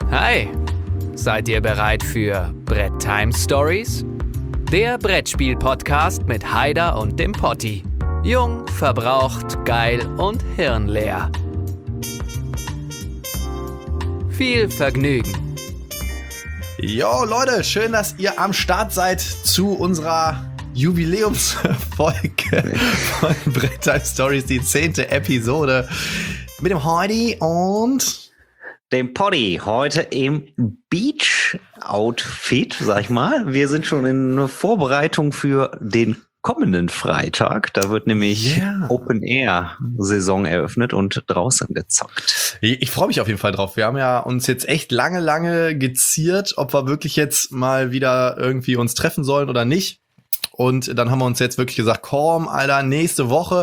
Hi, seid ihr bereit für Brett Time Stories? Der Brettspiel-Podcast mit Haider und dem Potti. Jung, verbraucht, geil und hirnleer. Viel Vergnügen. Jo Leute, schön, dass ihr am Start seid zu unserer Jubiläumsfolge von Brett Time Stories, die 10. Episode mit dem Heidi und dem Potti, heute im Beach-Outfit, sag ich mal. Wir sind schon in Vorbereitung für den kommenden Freitag. Da wird nämlich Open-Air-Saison eröffnet und draußen gezockt. Ich freue mich auf jeden Fall drauf. Wir haben ja uns jetzt echt lange geziert, ob wir wirklich jetzt mal wieder irgendwie uns treffen sollen oder nicht. Und dann haben wir uns jetzt wirklich gesagt, komm, Alter, nächste Woche.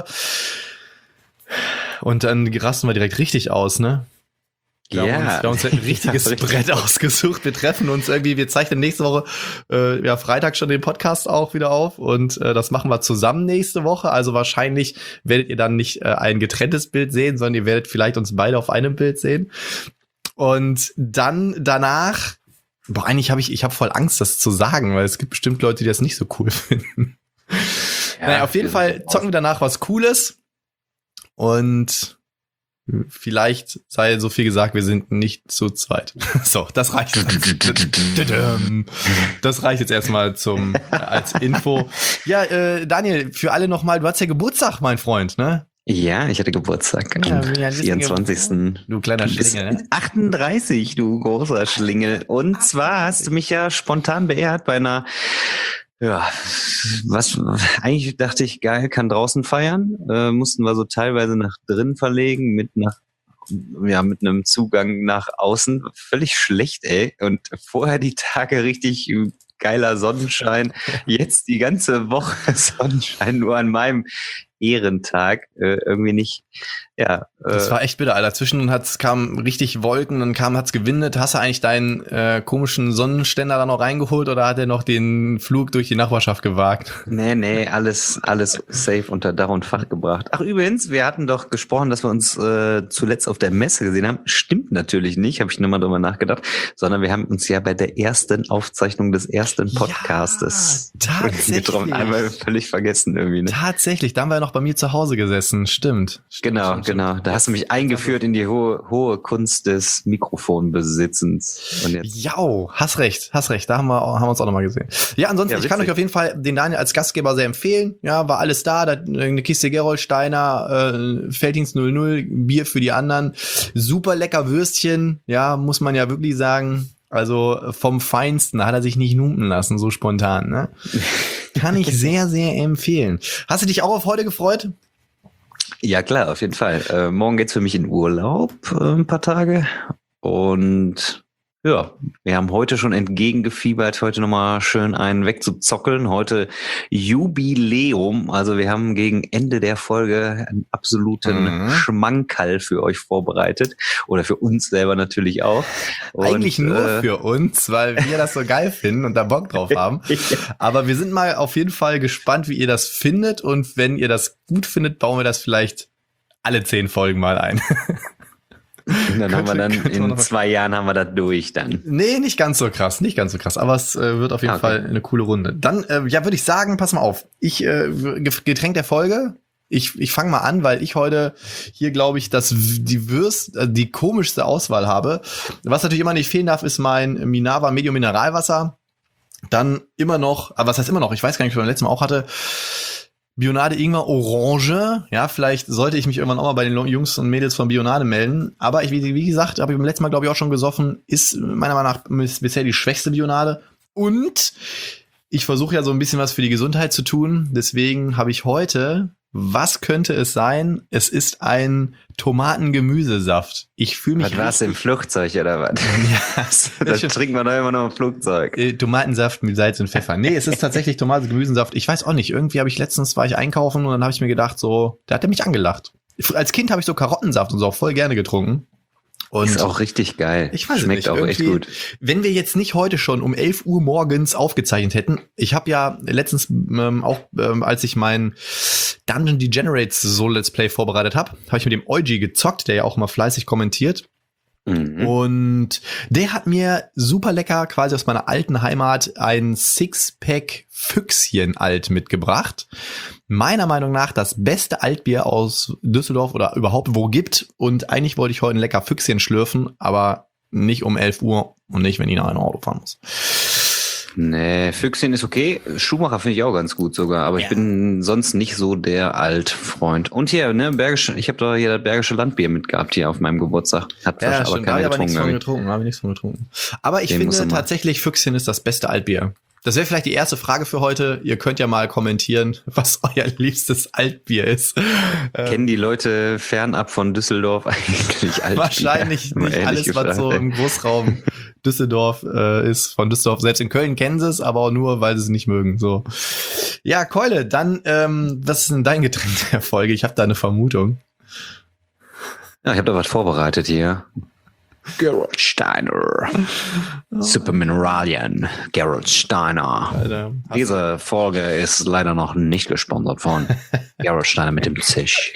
Und dann rasten wir direkt richtig aus, ne? Wir haben uns ein richtiges Brett ausgesucht. Wir treffen uns irgendwie, wir zeichnen nächste Woche, Freitag schon den Podcast auch wieder auf und das machen wir zusammen nächste Woche. Also wahrscheinlich werdet ihr dann nicht ein getrenntes Bild sehen, sondern ihr werdet vielleicht uns beide auf einem Bild sehen. Und dann danach, eigentlich ich habe voll Angst, das zu sagen, weil es gibt bestimmt Leute, die das nicht so cool finden. Ja, naja, auf jeden Fall zocken wir danach was Cooles und vielleicht sei so viel gesagt, wir sind nicht zu zweit. So, das reicht. Das reicht jetzt erstmal als Info. Ja, Daniel, für alle nochmal, du hast ja Geburtstag, mein Freund, ne? Ja, ich hatte Geburtstag am 24. Du kleiner Schlingel, ne? 38, du großer Schlingel. Und zwar hast du mich ja spontan beehrt bei einer eigentlich dachte ich, geil, kann draußen feiern. Mussten wir so teilweise nach drin verlegen mit einem Zugang nach außen. Völlig schlecht, ey. Und vorher die Tage richtig geiler Sonnenschein. Jetzt die ganze Woche Sonnenschein, nur an meinem Ehrentag. Irgendwie nicht. Ja. Das war echt bitter, Alter. Zwischen kam richtig Wolken, dann hat's gewindet. Hast du eigentlich deinen komischen Sonnenständer da noch reingeholt oder hat er noch den Flug durch die Nachbarschaft gewagt? Nee, alles safe unter Dach und Fach gebracht. Ach übrigens, wir hatten doch gesprochen, dass wir uns zuletzt auf der Messe gesehen haben. Stimmt natürlich nicht, habe ich nur mal drüber nachgedacht, sondern wir haben uns ja bei der ersten Aufzeichnung des ersten Podcastes getroffen. Einmal völlig vergessen irgendwie. Ne? Tatsächlich, da haben wir noch bei mir zu Hause gesessen. Stimmt. Genau. Da hast du mich eingeführt in die hohe Kunst des Mikrofonbesitzens. Und jetzt. Ja, hast recht. Da haben wir uns auch nochmal gesehen. Ja, ansonsten, ich kann euch auf jeden Fall den Daniel als Gastgeber sehr empfehlen. Ja, war alles da. Eine Kiste Gerolsteiner, Felddienst 00, Bier für die anderen. Super lecker Würstchen. Ja, muss man ja wirklich sagen. Also vom Feinsten hat er sich nicht numpen lassen, so spontan. Ne? Kann ich sehr, sehr empfehlen. Hast du dich auch auf heute gefreut? Ja, klar, auf jeden Fall. Morgen geht's für mich in Urlaub, ein paar Tage. Und ja, wir haben heute schon entgegengefiebert, heute nochmal schön einen wegzuzockeln. Heute Jubiläum. Also wir haben gegen Ende der Folge einen absoluten Schmankerl für euch vorbereitet. Oder für uns selber natürlich auch. Und, eigentlich nur für uns, weil wir das so geil finden und da Bock drauf haben. Aber wir sind mal auf jeden Fall gespannt, wie ihr das findet. Und wenn ihr das gut findet, bauen wir das vielleicht alle 10 Folgen mal ein. Und dann haben wir in 2 Jahren haben wir das durch dann. Nee, nicht ganz so krass. Aber es wird auf jeden Fall eine coole Runde. Dann, würde ich sagen, pass mal auf. Getränk der Folge. Ich fange mal an, weil ich heute hier, glaube ich, die komischste Auswahl habe. Was natürlich immer nicht fehlen darf, ist mein Minava Medium Mineralwasser. Dann immer noch, aber was heißt immer noch? Ich weiß gar nicht, ob ich beim letzten Mal auch hatte. Bionade Ingwer Orange. Ja, vielleicht sollte ich mich irgendwann auch mal bei den Jungs und Mädels von Bionade melden. Aber wie gesagt, habe ich beim letzten Mal, glaube ich, auch schon gesoffen, ist meiner Meinung nach bisher die schwächste Bionade. Und ich versuche ja so ein bisschen was für die Gesundheit zu tun. Deswegen habe ich heute, was könnte es sein? Es ist ein Tomatengemüsesaft. Ich fühle mich. Was war's im Flugzeug oder was? Ja, das trinkt man doch immer noch im Flugzeug. Tomatensaft mit Salz und Pfeffer. Nee, es ist tatsächlich Tomatengemüsesaft. Ich weiß auch nicht. Irgendwie war ich einkaufen und dann habe ich mir gedacht, so, da hat er mich angelacht. Als Kind habe ich so Karottensaft und so auch voll gerne getrunken. Und ist auch richtig geil. Ich weiß Schmeckt nicht, auch echt gut. Wenn wir jetzt nicht heute schon um 11 Uhr morgens aufgezeichnet hätten, ich habe ja letztens als ich mein Dungeon Degenerates so Let's Play vorbereitet habe ich mit dem Eugi gezockt, der ja auch immer fleißig kommentiert. Und der hat mir super lecker quasi aus meiner alten Heimat ein Sixpack Füchschen Alt mitgebracht. Meiner Meinung nach das beste Altbier aus Düsseldorf oder überhaupt wo gibt. Und eigentlich wollte ich heute ein lecker Füchschen schlürfen, aber nicht um 11 Uhr und nicht, wenn ich nach einem Auto fahren muss. Nee, Füchschen ist okay. Schumacher finde ich auch ganz gut sogar, aber ich bin sonst nicht so der Altfreund. Und hier, ne, ich habe doch hier das Bergische Landbier mitgehabt hier auf meinem Geburtstag. Hat aber stimmt, keiner getrunken. Habe ich nichts von getrunken. Aber ich finde tatsächlich, Füchschen ist das beste Altbier. Das wäre vielleicht die erste Frage für heute. Ihr könnt ja mal kommentieren, was euer liebstes Altbier ist. Kennen die Leute fernab von Düsseldorf eigentlich Altbier? Wahrscheinlich nicht alles, was so im Großraum Düsseldorf ist. Von Düsseldorf, selbst in Köln kennen sie es, aber auch nur, weil sie es nicht mögen. So. Ja, Keule, dann, was ist denn dein Getränk der Folge? Ich habe da eine Vermutung. Ja, ich habe da was vorbereitet hier. Gerolsteiner. Super Mineralien. Gerolsteiner. Alter, diese Folge ist leider noch nicht gesponsert von Gerolsteiner mit dem Zisch.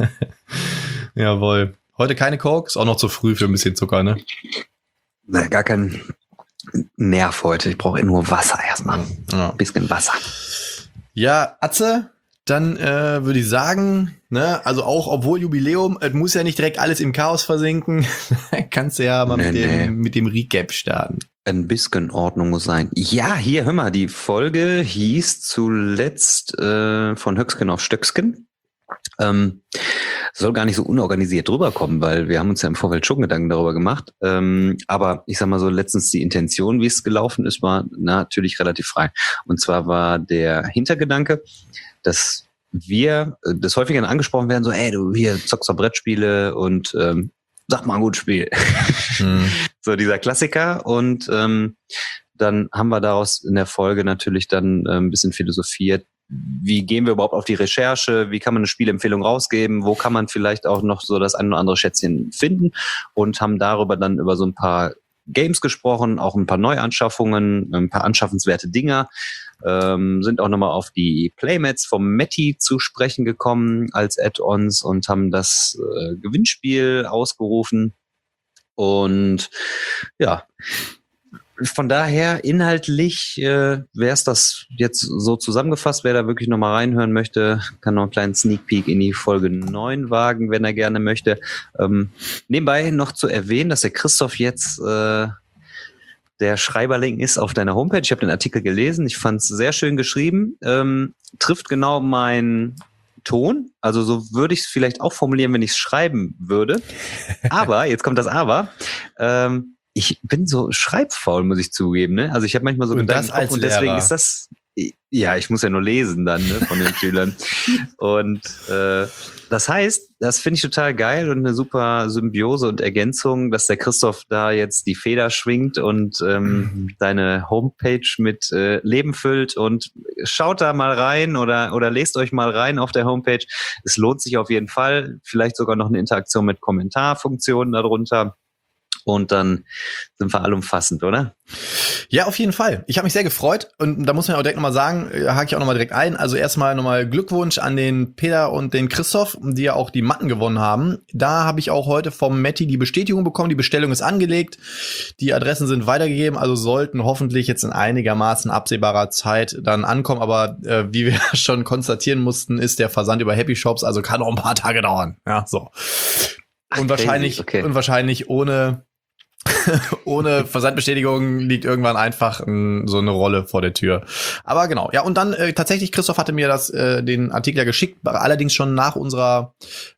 Jawohl. Heute keine Coke, ist auch noch zu früh für ein bisschen Zucker, ne? Gar kein Nerv heute. Ich brauche nur Wasser erstmal. Ja. Ein bisschen Wasser. Ja, Atze, dann würde ich sagen, ne, also auch obwohl Jubiläum, es muss ja nicht direkt alles im Chaos versinken, kannst du ja mal mit dem Recap starten. Ein bisschen Ordnung muss sein. Ja, hier, hör mal, die Folge hieß zuletzt von Höcksken auf Stöcksken. Soll gar nicht so unorganisiert rüberkommen, weil wir haben uns ja im Vorfeld schon Gedanken darüber gemacht. Aber ich sag mal so, letztens die Intention, wie es gelaufen ist, war natürlich relativ frei. Und zwar war der Hintergedanke, dass wir das häufiger angesprochen werden, so, ey, du hier zockst doch Brettspiele und sag mal ein gutes Spiel. So dieser Klassiker. Und dann haben wir daraus in der Folge natürlich dann ein bisschen philosophiert. Wie gehen wir überhaupt auf die Recherche? Wie kann man eine Spielempfehlung rausgeben? Wo kann man vielleicht auch noch so das ein oder andere Schätzchen finden? Und haben darüber dann über so ein paar Games gesprochen, auch ein paar Neuanschaffungen, ein paar anschaffenswerte Dinger. Sind auch nochmal auf die Playmats vom Matti zu sprechen gekommen als Add-ons und haben das Gewinnspiel ausgerufen. Und ja, von daher inhaltlich wäre es das jetzt so zusammengefasst. Wer da wirklich nochmal reinhören möchte, kann noch einen kleinen Sneak Peek in die Folge 9 wagen, wenn er gerne möchte. Nebenbei noch zu erwähnen, dass der Christoph jetzt der Schreiberling ist auf deiner Homepage. Ich habe den Artikel gelesen. Ich fand es sehr schön geschrieben. Trifft genau meinen Ton. Also so würde ich es vielleicht auch formulieren, wenn ich es schreiben würde. Aber, jetzt kommt das Aber, ich bin so schreibfaul, muss ich zugeben. Ne? Also ich habe manchmal so Gedanken im Kopf und deswegen ist das, ja, ich muss ja nur lesen dann, ne, von den Schülern. Und das heißt, das finde ich total geil und eine super Symbiose und Ergänzung, dass der Christoph da jetzt die Feder schwingt und seine Homepage mit Leben füllt. Und schaut da mal rein oder lest euch mal rein auf der Homepage. Es lohnt sich auf jeden Fall. Vielleicht sogar noch eine Interaktion mit Kommentarfunktionen darunter. Und dann sind wir allumfassend, oder? Ja, auf jeden Fall. Ich habe mich sehr gefreut und da muss man auch direkt nochmal sagen, hake ich auch nochmal direkt ein. Also erstmal nochmal Glückwunsch an den Peter und den Christoph, die ja auch die Matten gewonnen haben. Da habe ich auch heute vom Matti die Bestätigung bekommen. Die Bestellung ist angelegt. Die Adressen sind weitergegeben, also sollten hoffentlich jetzt in einigermaßen absehbarer Zeit dann ankommen. Aber wie wir schon konstatieren mussten, ist der Versand über Happy Shops, also kann noch ein paar Tage dauern. Ja, so. Und wahrscheinlich ohne Versandbestätigung liegt irgendwann einfach so eine Rolle vor der Tür. Aber genau, ja, und dann tatsächlich, Christoph hatte mir den Artikel ja geschickt, allerdings schon nach unserer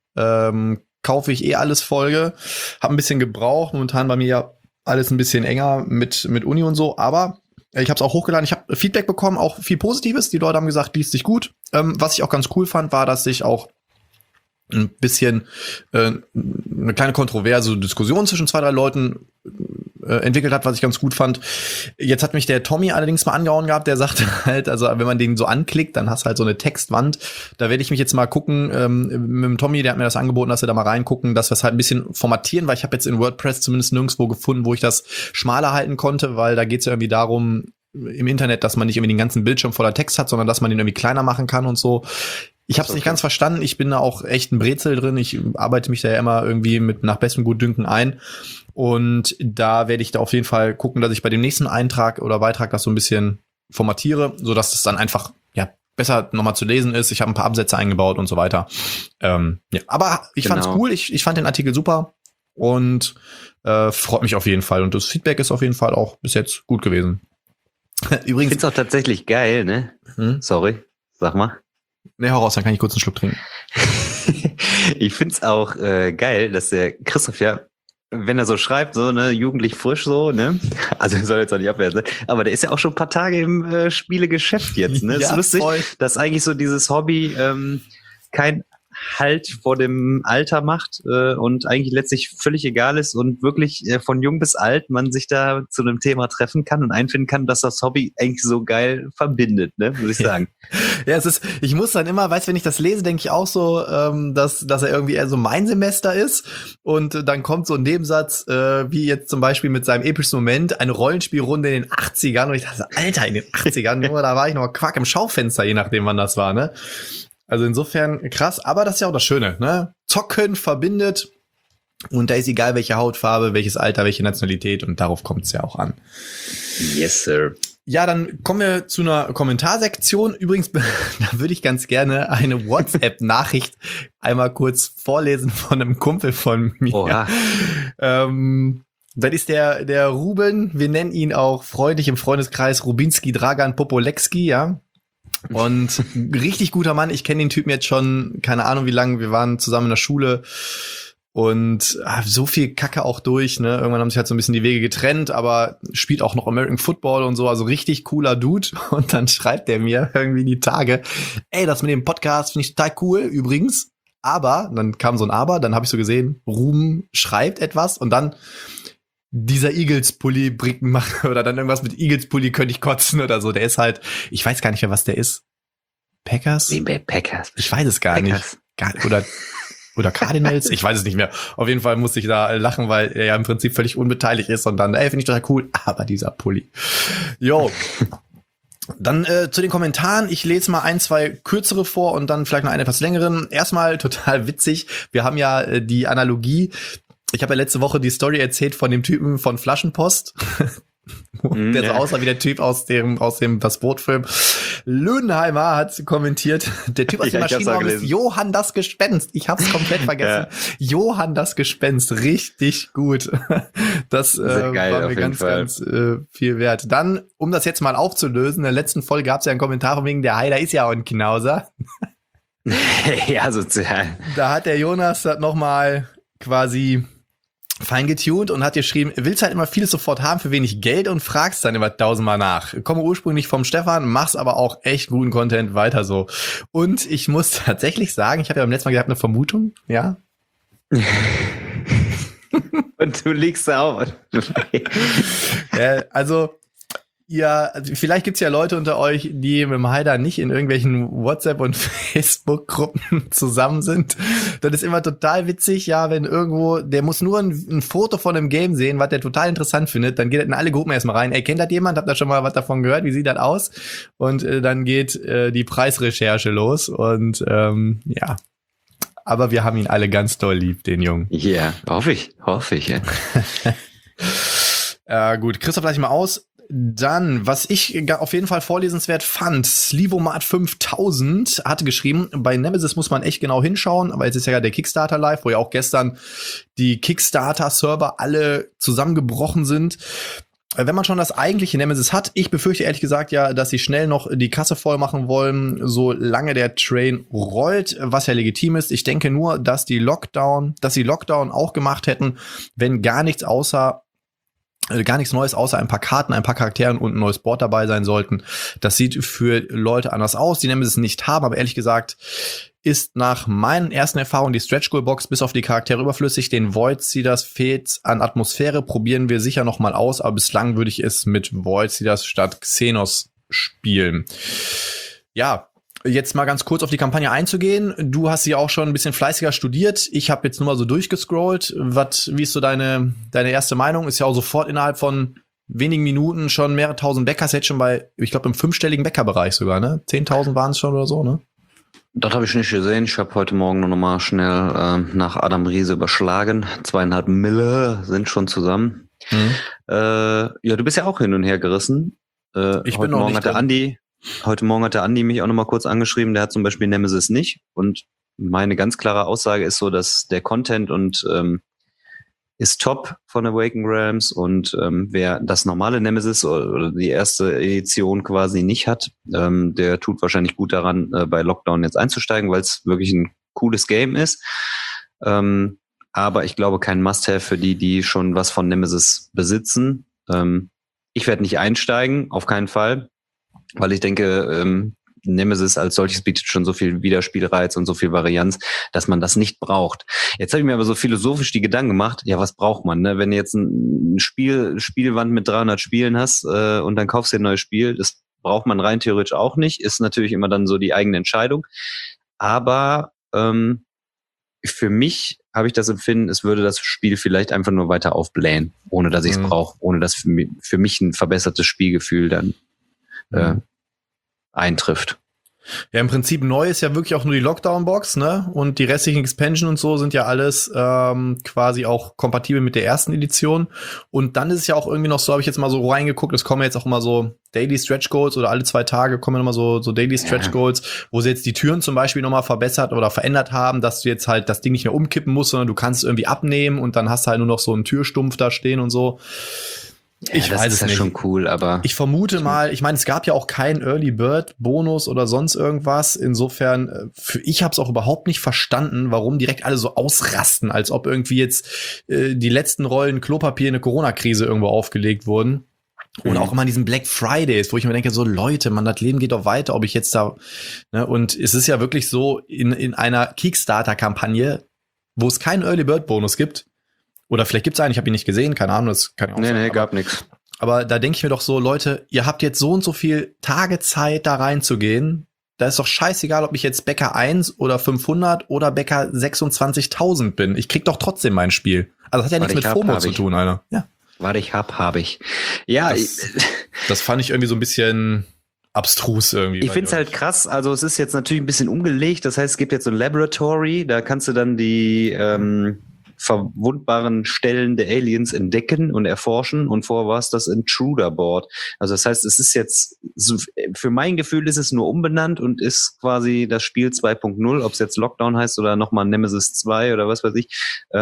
Kaufe ich alles Folge. Hab ein bisschen gebraucht, momentan bei mir ja alles ein bisschen enger mit Uni und so, aber ich habe es auch hochgeladen, ich habe Feedback bekommen, auch viel Positives, die Leute haben gesagt, liest sich gut. Was ich auch ganz cool fand, war, dass sich auch ein bisschen eine kleine kontroverse Diskussion zwischen 2, 3 Leuten entwickelt hat, was ich ganz gut fand. Jetzt hat mich der Tommy allerdings mal angehauen gehabt, der sagte halt, also wenn man den so anklickt, dann hast du halt so eine Textwand. Da werde ich mich jetzt mal gucken, mit dem Tommy, der hat mir das angeboten, dass wir da mal reingucken, dass wir es halt ein bisschen formatieren, weil ich habe jetzt in WordPress zumindest nirgendwo gefunden, wo ich das schmaler halten konnte, weil da geht es ja irgendwie darum, im Internet, dass man nicht irgendwie den ganzen Bildschirm voller Text hat, sondern dass man den irgendwie kleiner machen kann und so. Ich habe es nicht ganz verstanden. Ich bin da auch echt ein Brezel drin. Ich arbeite mich da ja immer irgendwie mit nach bestem Gutdünken ein. Und da werde ich da auf jeden Fall gucken, dass ich bei dem nächsten Eintrag oder Beitrag das so ein bisschen formatiere, sodass es dann einfach besser nochmal zu lesen ist. Ich habe ein paar Absätze eingebaut und so weiter. Aber ich fand es cool. Ich fand den Artikel super und freut mich auf jeden Fall. Und das Feedback ist auf jeden Fall auch bis jetzt gut gewesen. Übrigens, ich finde es auch tatsächlich geil, ne? Sorry, sag mal. Ne, hau raus, dann kann ich kurz einen Schluck trinken. Ich finde es auch geil, dass der Christoph ja, wenn er so schreibt, so, ne, jugendlich frisch so, ne, also soll jetzt auch nicht abwerten, aber der ist ja auch schon ein paar Tage im Spielegeschäft jetzt, ne, Ja, ist lustig, voll. dass eigentlich so dieses Hobby kein Halt vor dem Alter macht und eigentlich letztlich völlig egal ist und wirklich von jung bis alt man sich da zu einem Thema treffen kann und einfinden kann, dass das Hobby eigentlich so geil verbindet, ne, muss ich sagen. Ja, ich muss dann immer, wenn ich das lese, denke ich auch so, dass er irgendwie eher so mein Semester ist und dann kommt so ein Nebensatz, wie jetzt zum Beispiel mit seinem epischen Moment, eine Rollenspielrunde in den 80ern und ich dachte, Alter, in den 80ern, Junge, da war ich noch Quack im Schaufenster, je nachdem wann das war, ne? Also insofern krass, aber das ist ja auch das Schöne, ne? Zocken verbindet und da ist egal, welche Hautfarbe, welches Alter, welche Nationalität und darauf kommt es ja auch an. Yes, sir. Ja, dann kommen wir zu einer Kommentarsektion. Übrigens, da würde ich ganz gerne eine WhatsApp-Nachricht einmal kurz vorlesen von einem Kumpel von mir. Oha. Das ist der Ruben, wir nennen ihn auch freundlich im Freundeskreis Rubinski Dragan Popolekski, ja. Und richtig guter Mann, ich kenne den Typen jetzt schon, keine Ahnung wie lange, wir waren zusammen in der Schule und so viel Kacke auch durch, ne? Irgendwann haben sich halt so ein bisschen die Wege getrennt, aber spielt auch noch American Football und so, also richtig cooler Dude. Und dann schreibt der mir irgendwie die Tage, ey, das mit dem Podcast finde ich total cool, übrigens. Aber, dann kam so ein Aber, dann habe ich so gesehen, Ruben schreibt etwas und dann dieser Eagles-Pulli bringt oder dann irgendwas mit Eagles-Pulli könnte ich kotzen oder so. Der ist halt, ich weiß gar nicht mehr, was der ist. Packers? Packers. Ich weiß es gar Packers. nicht. Oder Cardinals? Ich weiß es nicht mehr. Auf jeden Fall musste ich da lachen, weil er ja im Prinzip völlig unbeteiligt ist und dann, finde ich total cool. Aber dieser Pulli. Jo. Dann zu den Kommentaren. Ich lese mal 1, 2 kürzere vor und dann vielleicht noch eine etwas längeren. Erstmal total witzig. Wir haben ja die Analogie. Ich habe ja letzte Woche die Story erzählt von dem Typen von Flaschenpost. Der so aussah wie der Typ aus dem Das Boot-Film. Löhnheimer hat kommentiert, der Typ aus dem Maschinenraum ist Johann das Gespenst. Ich hab's komplett vergessen. Ja. Johann das Gespenst, richtig gut. Das geil, war mir ganz viel wert. Dann, um das jetzt mal aufzulösen, in der letzten Folge gab's ja einen Kommentar von wegen, der Heider ist ja auch ein Knauser. Ja, sozial. Da hat der Jonas das nochmal quasi fein getuned und hat geschrieben, willst halt immer vieles sofort haben für wenig Geld und fragst dann immer 1000-mal nach. Komme ursprünglich vom Stefan, mach's aber auch echt guten Content, weiter so. Und ich muss tatsächlich sagen, ich habe ja beim letzten Mal gehabt eine Vermutung, ja. Und du liegst da auf. Also, ja, vielleicht gibt's ja Leute unter euch, die mit dem Heider nicht in irgendwelchen WhatsApp- und Facebook-Gruppen zusammen sind. Das ist immer total witzig, ja, wenn irgendwo, der muss nur ein Foto von einem Game sehen, was der total interessant findet, dann geht er in alle Gruppen erstmal rein. Ey, kennt das jemand? Habt ihr schon mal was davon gehört? Wie sieht das aus? Und dann geht die Preisrecherche los und ja. Aber wir haben ihn alle ganz doll lieb, den Jungen. Ja, hoffe ich, ja. Gut, Christoph, lass ich mal aus. Dann, was ich auf jeden Fall vorlesenswert fand, Slivomat 5000 hatte geschrieben, bei Nemesis muss man echt genau hinschauen, aber jetzt ist ja der Kickstarter live, wo ja auch gestern die Kickstarter-Server alle zusammengebrochen sind. Wenn man schon das eigentliche Nemesis hat, ich befürchte ehrlich gesagt ja, dass sie schnell noch die Kasse voll machen wollen, solange der Train rollt, was ja legitim ist. Ich denke nur, dass sie Lockdown auch gemacht hätten, wenn gar nichts Neues außer ein paar Karten, ein paar Charakteren und ein neues Board dabei sein sollten. Das sieht für Leute anders aus, die Nemesis nicht haben, aber ehrlich gesagt ist nach meinen ersten Erfahrungen die Stretch Goal Box bis auf die Charaktere überflüssig. Den Void Seeders fehlt an Atmosphäre, probieren wir sicher noch mal aus, aber bislang würde ich es mit Void Seeders statt Xenos spielen. Ja, jetzt mal ganz kurz auf die Kampagne einzugehen. Du hast sie auch schon ein bisschen fleißiger studiert. Ich habe jetzt nur mal so durchgescrollt. Wie ist so deine erste Meinung? Ist ja auch sofort innerhalb von wenigen Minuten schon mehrere tausend Bäcker. Jetzt schon bei, ich glaube, im 5-stelligen Bäckerbereich sogar, ne? 10.000 waren es schon oder so, ne? Das habe ich nicht gesehen. Ich habe heute Morgen noch mal schnell nach Adam Riese überschlagen. 2,5 Mille sind schon zusammen. Ja, du bist ja auch hin und her gerissen. Ich bin noch nicht Heute Morgen hat der Andi mich auch noch mal kurz angeschrieben. Der hat zum Beispiel Nemesis nicht. Und meine ganz klare Aussage ist so, dass der Content und ist top von Awakened Realms und wer das normale Nemesis oder die erste Edition quasi nicht hat, der tut wahrscheinlich gut daran, bei Lockdown jetzt einzusteigen, weil es wirklich ein cooles Game ist. Aber ich glaube kein Must-Have für die schon was von Nemesis besitzen. Ich werde nicht einsteigen, auf keinen Fall, weil ich denke, Nemesis als solches bietet schon so viel Wiederspielreiz und so viel Varianz, dass man das nicht braucht. Jetzt habe ich mir aber so philosophisch die Gedanken gemacht, ja, was braucht man, ne? Wenn du jetzt ein Spielwand mit 300 Spielen hast und dann kaufst du ein neues Spiel, das braucht man rein theoretisch auch nicht, ist natürlich immer dann so die eigene Entscheidung. Aber für mich habe ich das Empfinden, es würde das Spiel vielleicht einfach nur weiter aufblähen, ohne dass ich es brauche, ohne dass für mich ein verbessertes Spielgefühl dann eintrifft. Ja, im Prinzip neu ist ja wirklich auch nur die Lockdown-Box, ne? Und die restlichen Expansion und so sind ja alles quasi auch kompatibel mit der ersten Edition. Und dann ist es ja auch irgendwie noch so, habe ich jetzt mal so reingeguckt, es kommen jetzt auch immer so Daily Stretch Goals oder alle 2 Tage kommen immer so Daily Stretch Goals, wo sie jetzt die Türen zum Beispiel nochmal verbessert oder verändert haben, dass du jetzt halt das Ding nicht mehr umkippen musst, sondern du kannst es irgendwie abnehmen und dann hast du halt nur noch so einen Türstumpf da stehen und so. Ja, ich weiß es nicht. Das ist ja schon cool, aber ich vermute mal, ich meine, es gab ja auch keinen Early Bird Bonus oder sonst irgendwas. Insofern, ich habe es auch überhaupt nicht verstanden, warum direkt alle so ausrasten, als ob irgendwie jetzt die letzten Rollen Klopapier in eine Corona-Krise irgendwo aufgelegt wurden. Oder auch immer an diesen Black Fridays, wo ich mir denke, so Leute, man, das Leben geht doch weiter, ob ich jetzt da, ne, und es ist ja wirklich so, in einer Kickstarter-Kampagne, wo es keinen Early Bird Bonus gibt, oder vielleicht gibt's einen, ich habe ihn nicht gesehen, keine Ahnung, das kann ja auch sein. Nee, gab nichts. Aber da denke ich mir doch so, Leute, ihr habt jetzt so und so viel Tage Zeit, da reinzugehen. Da ist doch scheißegal, ob ich jetzt Bäcker 1 oder 500 oder Bäcker 26.000 bin. Ich krieg doch trotzdem mein Spiel. Also das hat ja nichts mit FOMO zu tun, Alter. Ja. Warte, habe ich. Ja, das fand ich irgendwie so ein bisschen abstrus irgendwie. Ich finde es halt krass, also es ist jetzt natürlich ein bisschen umgelegt, das heißt, es gibt jetzt so ein Laboratory, da kannst du dann die verwundbaren Stellen der Aliens entdecken und erforschen und vorher war es das Intruder-Board. Also das heißt, es ist jetzt, für mein Gefühl ist es nur umbenannt und ist quasi das Spiel 2.0, ob es jetzt Lockdown heißt oder nochmal Nemesis 2 oder was weiß ich.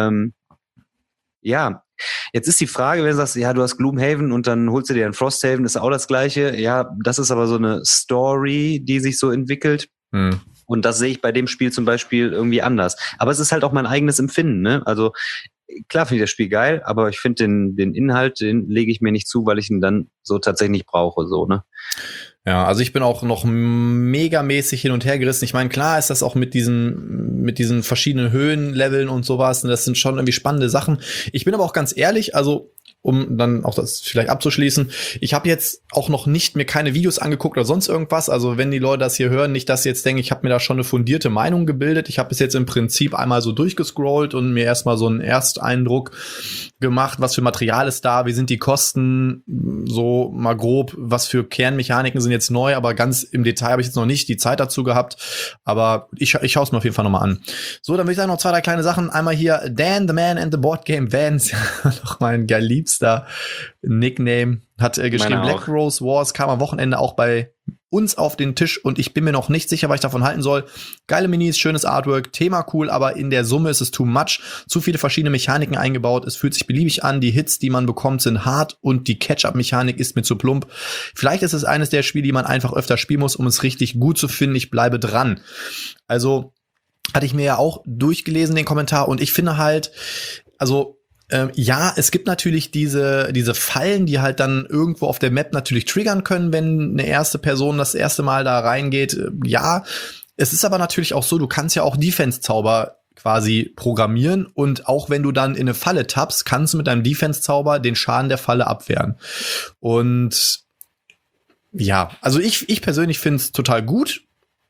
Ja, jetzt ist die Frage, wenn du sagst, ja, du hast Gloomhaven und dann holst du dir ein Frosthaven, ist auch das Gleiche. Ja, das ist aber so eine Story, die sich so entwickelt. Und das sehe ich bei dem Spiel zum Beispiel irgendwie anders. Aber es ist halt auch mein eigenes Empfinden, ne? Also klar finde ich das Spiel geil, aber ich finde den Inhalt, den lege ich mir nicht zu, weil ich ihn dann so tatsächlich nicht brauche, so, ne? Ja, also ich bin auch noch megamäßig hin und her gerissen. Ich meine, klar ist das auch mit diesen verschiedenen Höhenleveln und sowas. Und das sind schon irgendwie spannende Sachen. Ich bin aber auch ganz ehrlich, also um dann auch das vielleicht abzuschließen. Ich habe jetzt auch noch nicht mir keine Videos angeguckt oder sonst irgendwas. Also wenn die Leute das hier hören, nicht, dass sie jetzt denken, ich habe mir da schon eine fundierte Meinung gebildet. Ich habe bis jetzt im Prinzip einmal so durchgescrollt und mir erstmal so einen Ersteindruck gemacht, was für Material ist da, wie sind die Kosten, so mal grob, was für Kernmechaniken sind jetzt neu, aber ganz im Detail habe ich jetzt noch nicht die Zeit dazu gehabt. Aber ich schaue es mir auf jeden Fall nochmal an. So, dann würde ich sagen, noch 2, 3 kleine Sachen. Einmal hier Dan, the Man and the Board Game Vans, noch mein liebster Nickname, hat geschrieben, Black Rose Wars kam am Wochenende auch bei uns auf den Tisch und ich bin mir noch nicht sicher, was ich davon halten soll. Geile Minis, schönes Artwork, Thema cool, aber in der Summe ist es too much. Zu viele verschiedene Mechaniken eingebaut, es fühlt sich beliebig an, die Hits, die man bekommt, sind hart und die Catch-up-Mechanik ist mir zu plump. Vielleicht ist es eines der Spiele, die man einfach öfter spielen muss, um es richtig gut zu finden. Ich bleibe dran. Also hatte ich mir ja auch durchgelesen, den Kommentar, und ich finde halt, also ja, es gibt natürlich diese Fallen, die halt dann irgendwo auf der Map natürlich triggern können, wenn eine erste Person das erste Mal da reingeht. Ja, es ist aber natürlich auch so, du kannst ja auch Defense-Zauber quasi programmieren und auch wenn du dann in eine Falle tappst, kannst du mit deinem Defense-Zauber den Schaden der Falle abwehren. Und ja, also ich persönlich finde es total gut.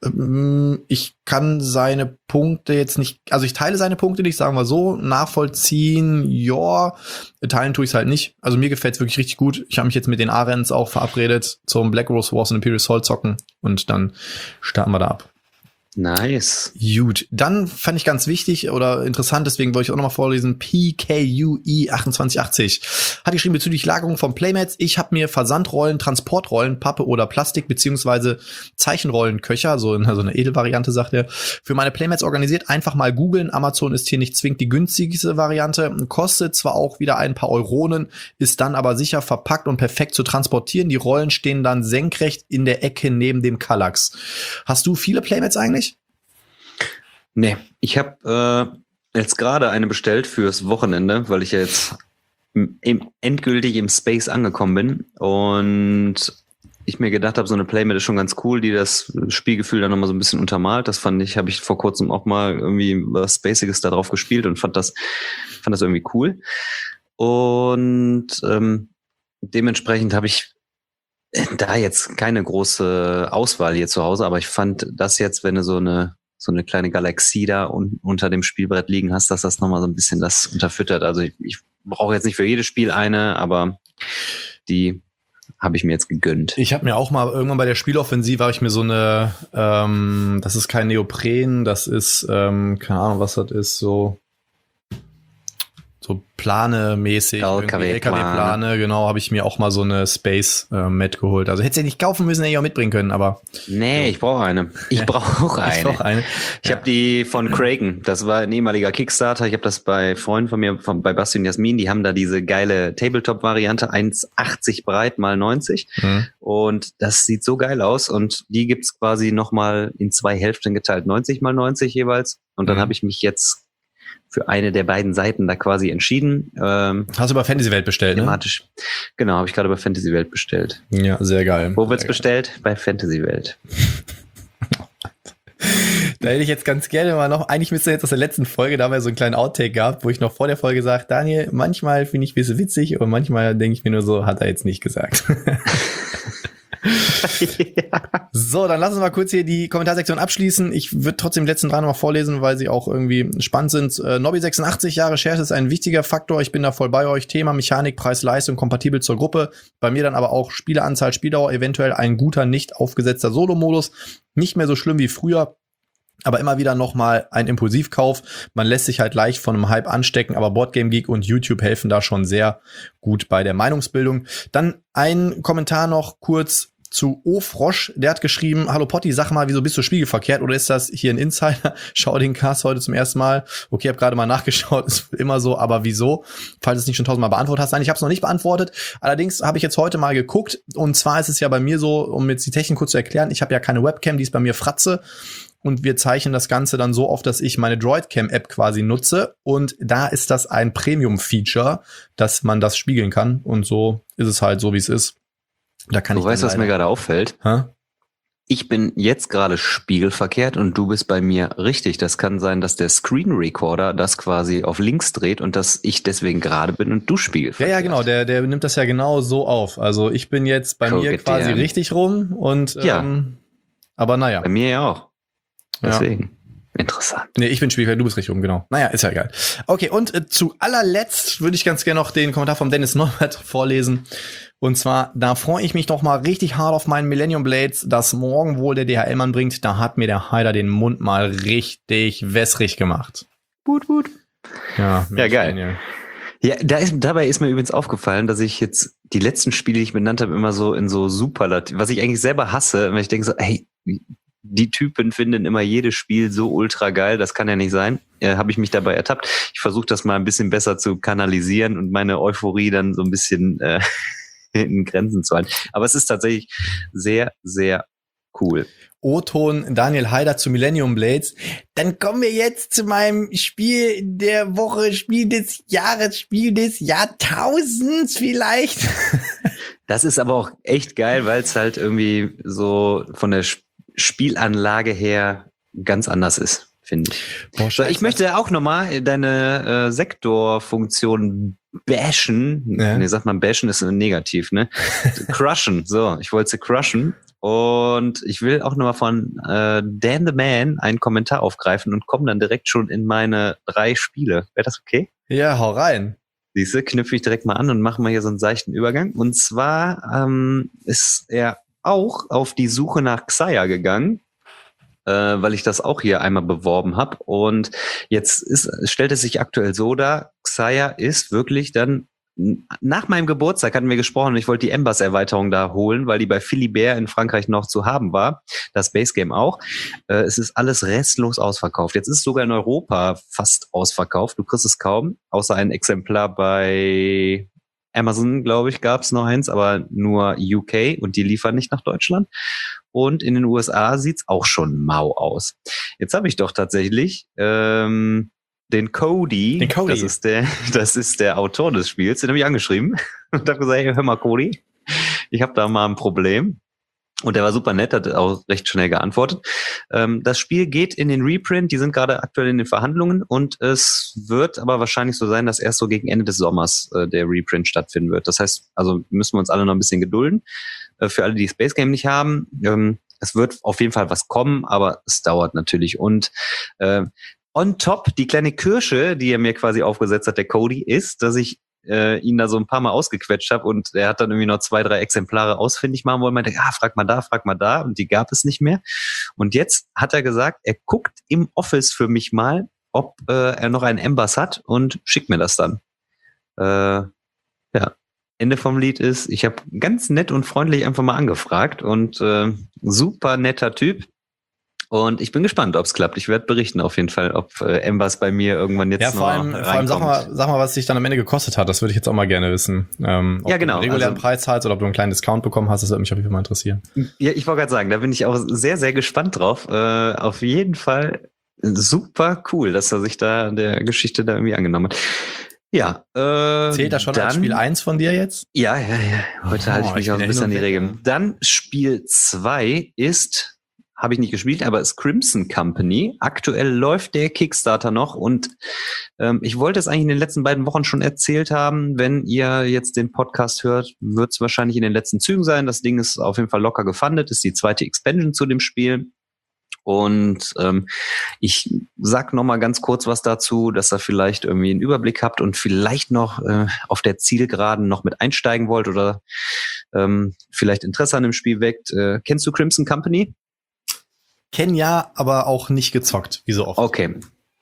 Ich kann seine Punkte jetzt nicht, also ich teile seine Punkte nicht, sagen wir so, nachvollziehen, ja, teilen tue ich es halt nicht. Also mir gefällt es wirklich richtig gut. Ich habe mich jetzt mit den Arends auch verabredet zum Black Rose Wars und Imperial Assault zocken und dann starten wir da ab. Nice. Gut, dann fand ich ganz wichtig oder interessant, deswegen wollte ich auch nochmal vorlesen, PKUI2880 hat geschrieben bezüglich Lagerung von Playmats. Ich habe mir Versandrollen, Transportrollen, Pappe oder Plastik beziehungsweise Zeichenrollenköcher, so eine Edelvariante, sagt er, für meine Playmats organisiert. Einfach mal googeln. Amazon ist hier nicht zwingend die günstigste Variante. Kostet zwar auch wieder ein paar Euronen, ist dann aber sicher verpackt und perfekt zu transportieren. Die Rollen stehen dann senkrecht in der Ecke neben dem Kallax. Hast du viele Playmats eigentlich? Nee, ich habe jetzt gerade eine bestellt fürs Wochenende, weil ich ja jetzt endgültig im Space angekommen bin und ich mir gedacht habe, so eine Playmat ist schon ganz cool, die das Spielgefühl dann nochmal so ein bisschen untermalt. Das habe ich vor kurzem auch mal irgendwie was Spaciges da drauf gespielt und fand das irgendwie cool. Und dementsprechend habe ich da jetzt keine große Auswahl hier zu Hause, aber ich fand das jetzt, wenn du so eine kleine Galaxie da unter dem Spielbrett liegen hast, dass das nochmal so ein bisschen das unterfüttert. Also ich brauche jetzt nicht für jedes Spiel eine, aber die habe ich mir jetzt gegönnt. Ich habe mir auch mal irgendwann bei der Spieloffensive habe ich mir so eine, das ist kein Neopren, das ist, keine Ahnung, was das ist, so Plane-mäßig, LKW-Plane, genau, habe ich mir auch mal so eine Space-Mat geholt. Also hätte ich nicht kaufen müssen, hätte ich auch mitbringen können, aber... Nee, ich brauche eine. Ich brauche eine. Ich habe die von Kraken, das war ein ehemaliger Kickstarter, ich habe das bei Freunden von mir, bei Basti und Jasmin, die haben da diese geile Tabletop-Variante, 1,80 breit mal 90 und das sieht so geil aus und die gibt's quasi nochmal in 2 Hälften geteilt, 90 mal 90 jeweils und dann habe ich mich jetzt für eine der beiden Seiten da quasi entschieden. Hast du bei Fantasy-Welt bestellt, thematisch. Ne? Genau, habe ich gerade bei Fantasy-Welt bestellt. Ja, sehr geil. Wo wird's bestellt? Bei Fantasy-Welt. Da hätte ich jetzt ganz gerne mal noch, eigentlich müsste jetzt aus der letzten Folge, da haben wir so einen kleinen Outtake gehabt, wo ich noch vor der Folge sage, Daniel, manchmal finde ich ein bisschen witzig und manchmal denke ich mir nur so, hat er jetzt nicht gesagt. Ja. So, dann lass uns mal kurz hier die Kommentarsektion abschließen. Ich würde trotzdem die letzten 3 noch mal vorlesen, weil sie auch irgendwie spannend sind. Nobby86, ja, Recherche ist ein wichtiger Faktor. Ich bin da voll bei euch. Thema Mechanik, Preis, Leistung, kompatibel zur Gruppe. Bei mir dann aber auch Spieleranzahl, Spieldauer, eventuell ein guter, nicht aufgesetzter Solo-Modus. Nicht mehr so schlimm wie früher. Aber immer wieder nochmal ein Impulsivkauf. Man lässt sich halt leicht von einem Hype anstecken, aber Boardgame Geek und YouTube helfen da schon sehr gut bei der Meinungsbildung. Dann ein Kommentar noch kurz zu O-Frosch. Der hat geschrieben, hallo Potti, sag mal, wieso bist du spiegelverkehrt? Oder ist das hier ein Insider? Schau den Cast heute zum ersten Mal. Okay, hab gerade mal nachgeschaut, ist immer so, aber wieso? Falls du es nicht schon 1000-mal beantwortet hast. Nein, ich habe es noch nicht beantwortet. Allerdings habe ich jetzt heute mal geguckt. Und zwar ist es ja bei mir so, um jetzt die Technik kurz zu erklären, ich habe ja keine Webcam, die ist bei mir Fratze. Und wir zeichnen das Ganze dann so auf, dass ich meine Droidcam-App quasi nutze. Und da ist das ein Premium-Feature, dass man das spiegeln kann. Und so ist es halt so, wie es ist. Da kann du weißt, was mir gerade auffällt? Hä? Ich bin jetzt gerade spiegelverkehrt und du bist bei mir richtig. Das kann sein, dass der Screen Recorder das quasi auf links dreht und dass ich deswegen gerade bin und du spiegelverkehrt. Ja, genau. Der nimmt das ja genau so auf. Also ich bin jetzt bei mir quasi richtig rum und aber naja. Bei mir ja auch. Deswegen. Ja. Interessant. Nee, ich bin Spiegelverkehrt, du bist richtig rum, genau. Naja, ist ja egal. Okay, und zu allerletzt würde ich ganz gerne noch den Kommentar von Dennis Neubert vorlesen. Und zwar, da freue ich mich doch mal richtig hart auf meinen Millennium Blades, das morgen wohl der DHL-Mann bringt. Da hat mir der Heider den Mund mal richtig wässrig gemacht. Gut. Ja, geil. Genial. Ja, dabei ist mir übrigens aufgefallen, dass ich jetzt die letzten Spiele, die ich benannt habe, immer so in so Superlativ, was ich eigentlich selber hasse, wenn ich denke so, hey, die Typen finden immer jedes Spiel so ultra geil, das kann ja nicht sein. Habe ich mich dabei ertappt. Ich versuche das mal ein bisschen besser zu kanalisieren und meine Euphorie dann so ein bisschen in Grenzen zu halten. Aber es ist tatsächlich sehr, sehr cool. O-Ton Daniel Heider zu Millennium Blades. Dann kommen wir jetzt zu meinem Spiel der Woche, Spiel des Jahres, Spiel des Jahrtausends vielleicht. Das ist aber auch echt geil, weil es halt irgendwie so von der Spielanlage her ganz anders ist, finde ich. Boah, so, ich möchte auch nochmal deine Sektorfunktion bashen. Ja. Nee, sagt man bashen ist negativ, ne? Crushen. So, ich wollte sie crushen. Und ich will auch nochmal von Dan the Man einen Kommentar aufgreifen und komme dann direkt schon in meine 3 Spiele. Wäre das okay? Ja, hau rein. Siehste, knüpfe ich direkt mal an und mache mal hier so einen seichten Übergang. Und zwar ist er auch auf die Suche nach Xayah gegangen weil ich das auch hier einmal beworben habe. Und jetzt stellt es sich aktuell so dar, Xayah ist wirklich dann nach meinem Geburtstag hatten wir gesprochen und ich wollte die Embers-Erweiterung da holen, weil die bei Philibert in Frankreich noch zu haben war. Das Base Game auch. Es ist alles restlos ausverkauft. Jetzt ist es sogar in Europa fast ausverkauft. Du kriegst es kaum, außer ein Exemplar bei Amazon, glaube ich, gab es noch eins, aber nur UK und die liefern nicht nach Deutschland. Und in den USA sieht's auch schon mau aus. Jetzt habe ich doch tatsächlich den Cody. Das ist der Autor des Spiels, den habe ich angeschrieben und habe gesagt, hey, hör mal, Cody, ich habe da mal ein Problem. Und der war super nett, hat auch recht schnell geantwortet. Das Spiel geht in den Reprint, die sind gerade aktuell in den Verhandlungen und es wird aber wahrscheinlich so sein, dass erst so gegen Ende des Sommers der Reprint stattfinden wird. Das heißt, also müssen wir uns alle noch ein bisschen gedulden. Für alle, die Space Game nicht haben, es wird auf jeden Fall was kommen, aber es dauert natürlich. Und on top, die kleine Kirsche, die er mir quasi aufgesetzt hat, der Cody, ist, dass ich ihn da so ein paar Mal ausgequetscht habe und er hat dann irgendwie noch 2, 3 Exemplare ausfindig machen wollen, meinte, frag mal da und die gab es nicht mehr. Und jetzt hat er gesagt, er guckt im Office für mich mal, ob er noch einen Embers hat und schickt mir das dann. Ende vom Lied ist, ich habe ganz nett und freundlich einfach mal angefragt und super netter Typ. Und ich bin gespannt, ob es klappt. Ich werde berichten auf jeden Fall, ob Embers bei mir irgendwann jetzt noch reinkommt. Vor allem sag mal, was es dich dann am Ende gekostet hat. Das würde ich jetzt auch mal gerne wissen. Ob genau. du einen regulären Preis zahlst oder ob du einen kleinen Discount bekommen hast, das würde mich auf jeden Fall mal interessieren. Ja, ich wollte gerade sagen, da bin ich auch sehr, sehr gespannt drauf. Auf jeden Fall super cool, dass er sich da der Geschichte da irgendwie angenommen hat. Ja, zählt das schon als Spiel 1 von dir jetzt? Ja. Heute halte ich mich auch ein bisschen an die Regeln. Dann Spiel 2 ist, habe ich nicht gespielt, aber ist Crimson Company. Aktuell läuft der Kickstarter noch und ich wollte es eigentlich in den letzten beiden Wochen schon erzählt haben. Wenn ihr jetzt den Podcast hört, wird es wahrscheinlich in den letzten Zügen sein. Das Ding ist auf jeden Fall locker gefundet, ist die 2. Expansion zu dem Spiel. Und ich sag noch mal ganz kurz was dazu, dass ihr vielleicht irgendwie einen Überblick habt und vielleicht noch auf der Zielgeraden noch mit einsteigen wollt oder vielleicht Interesse an dem Spiel weckt. Kennst du Crimson Company? Kenn ja, aber auch nicht gezockt, wie so oft. Okay.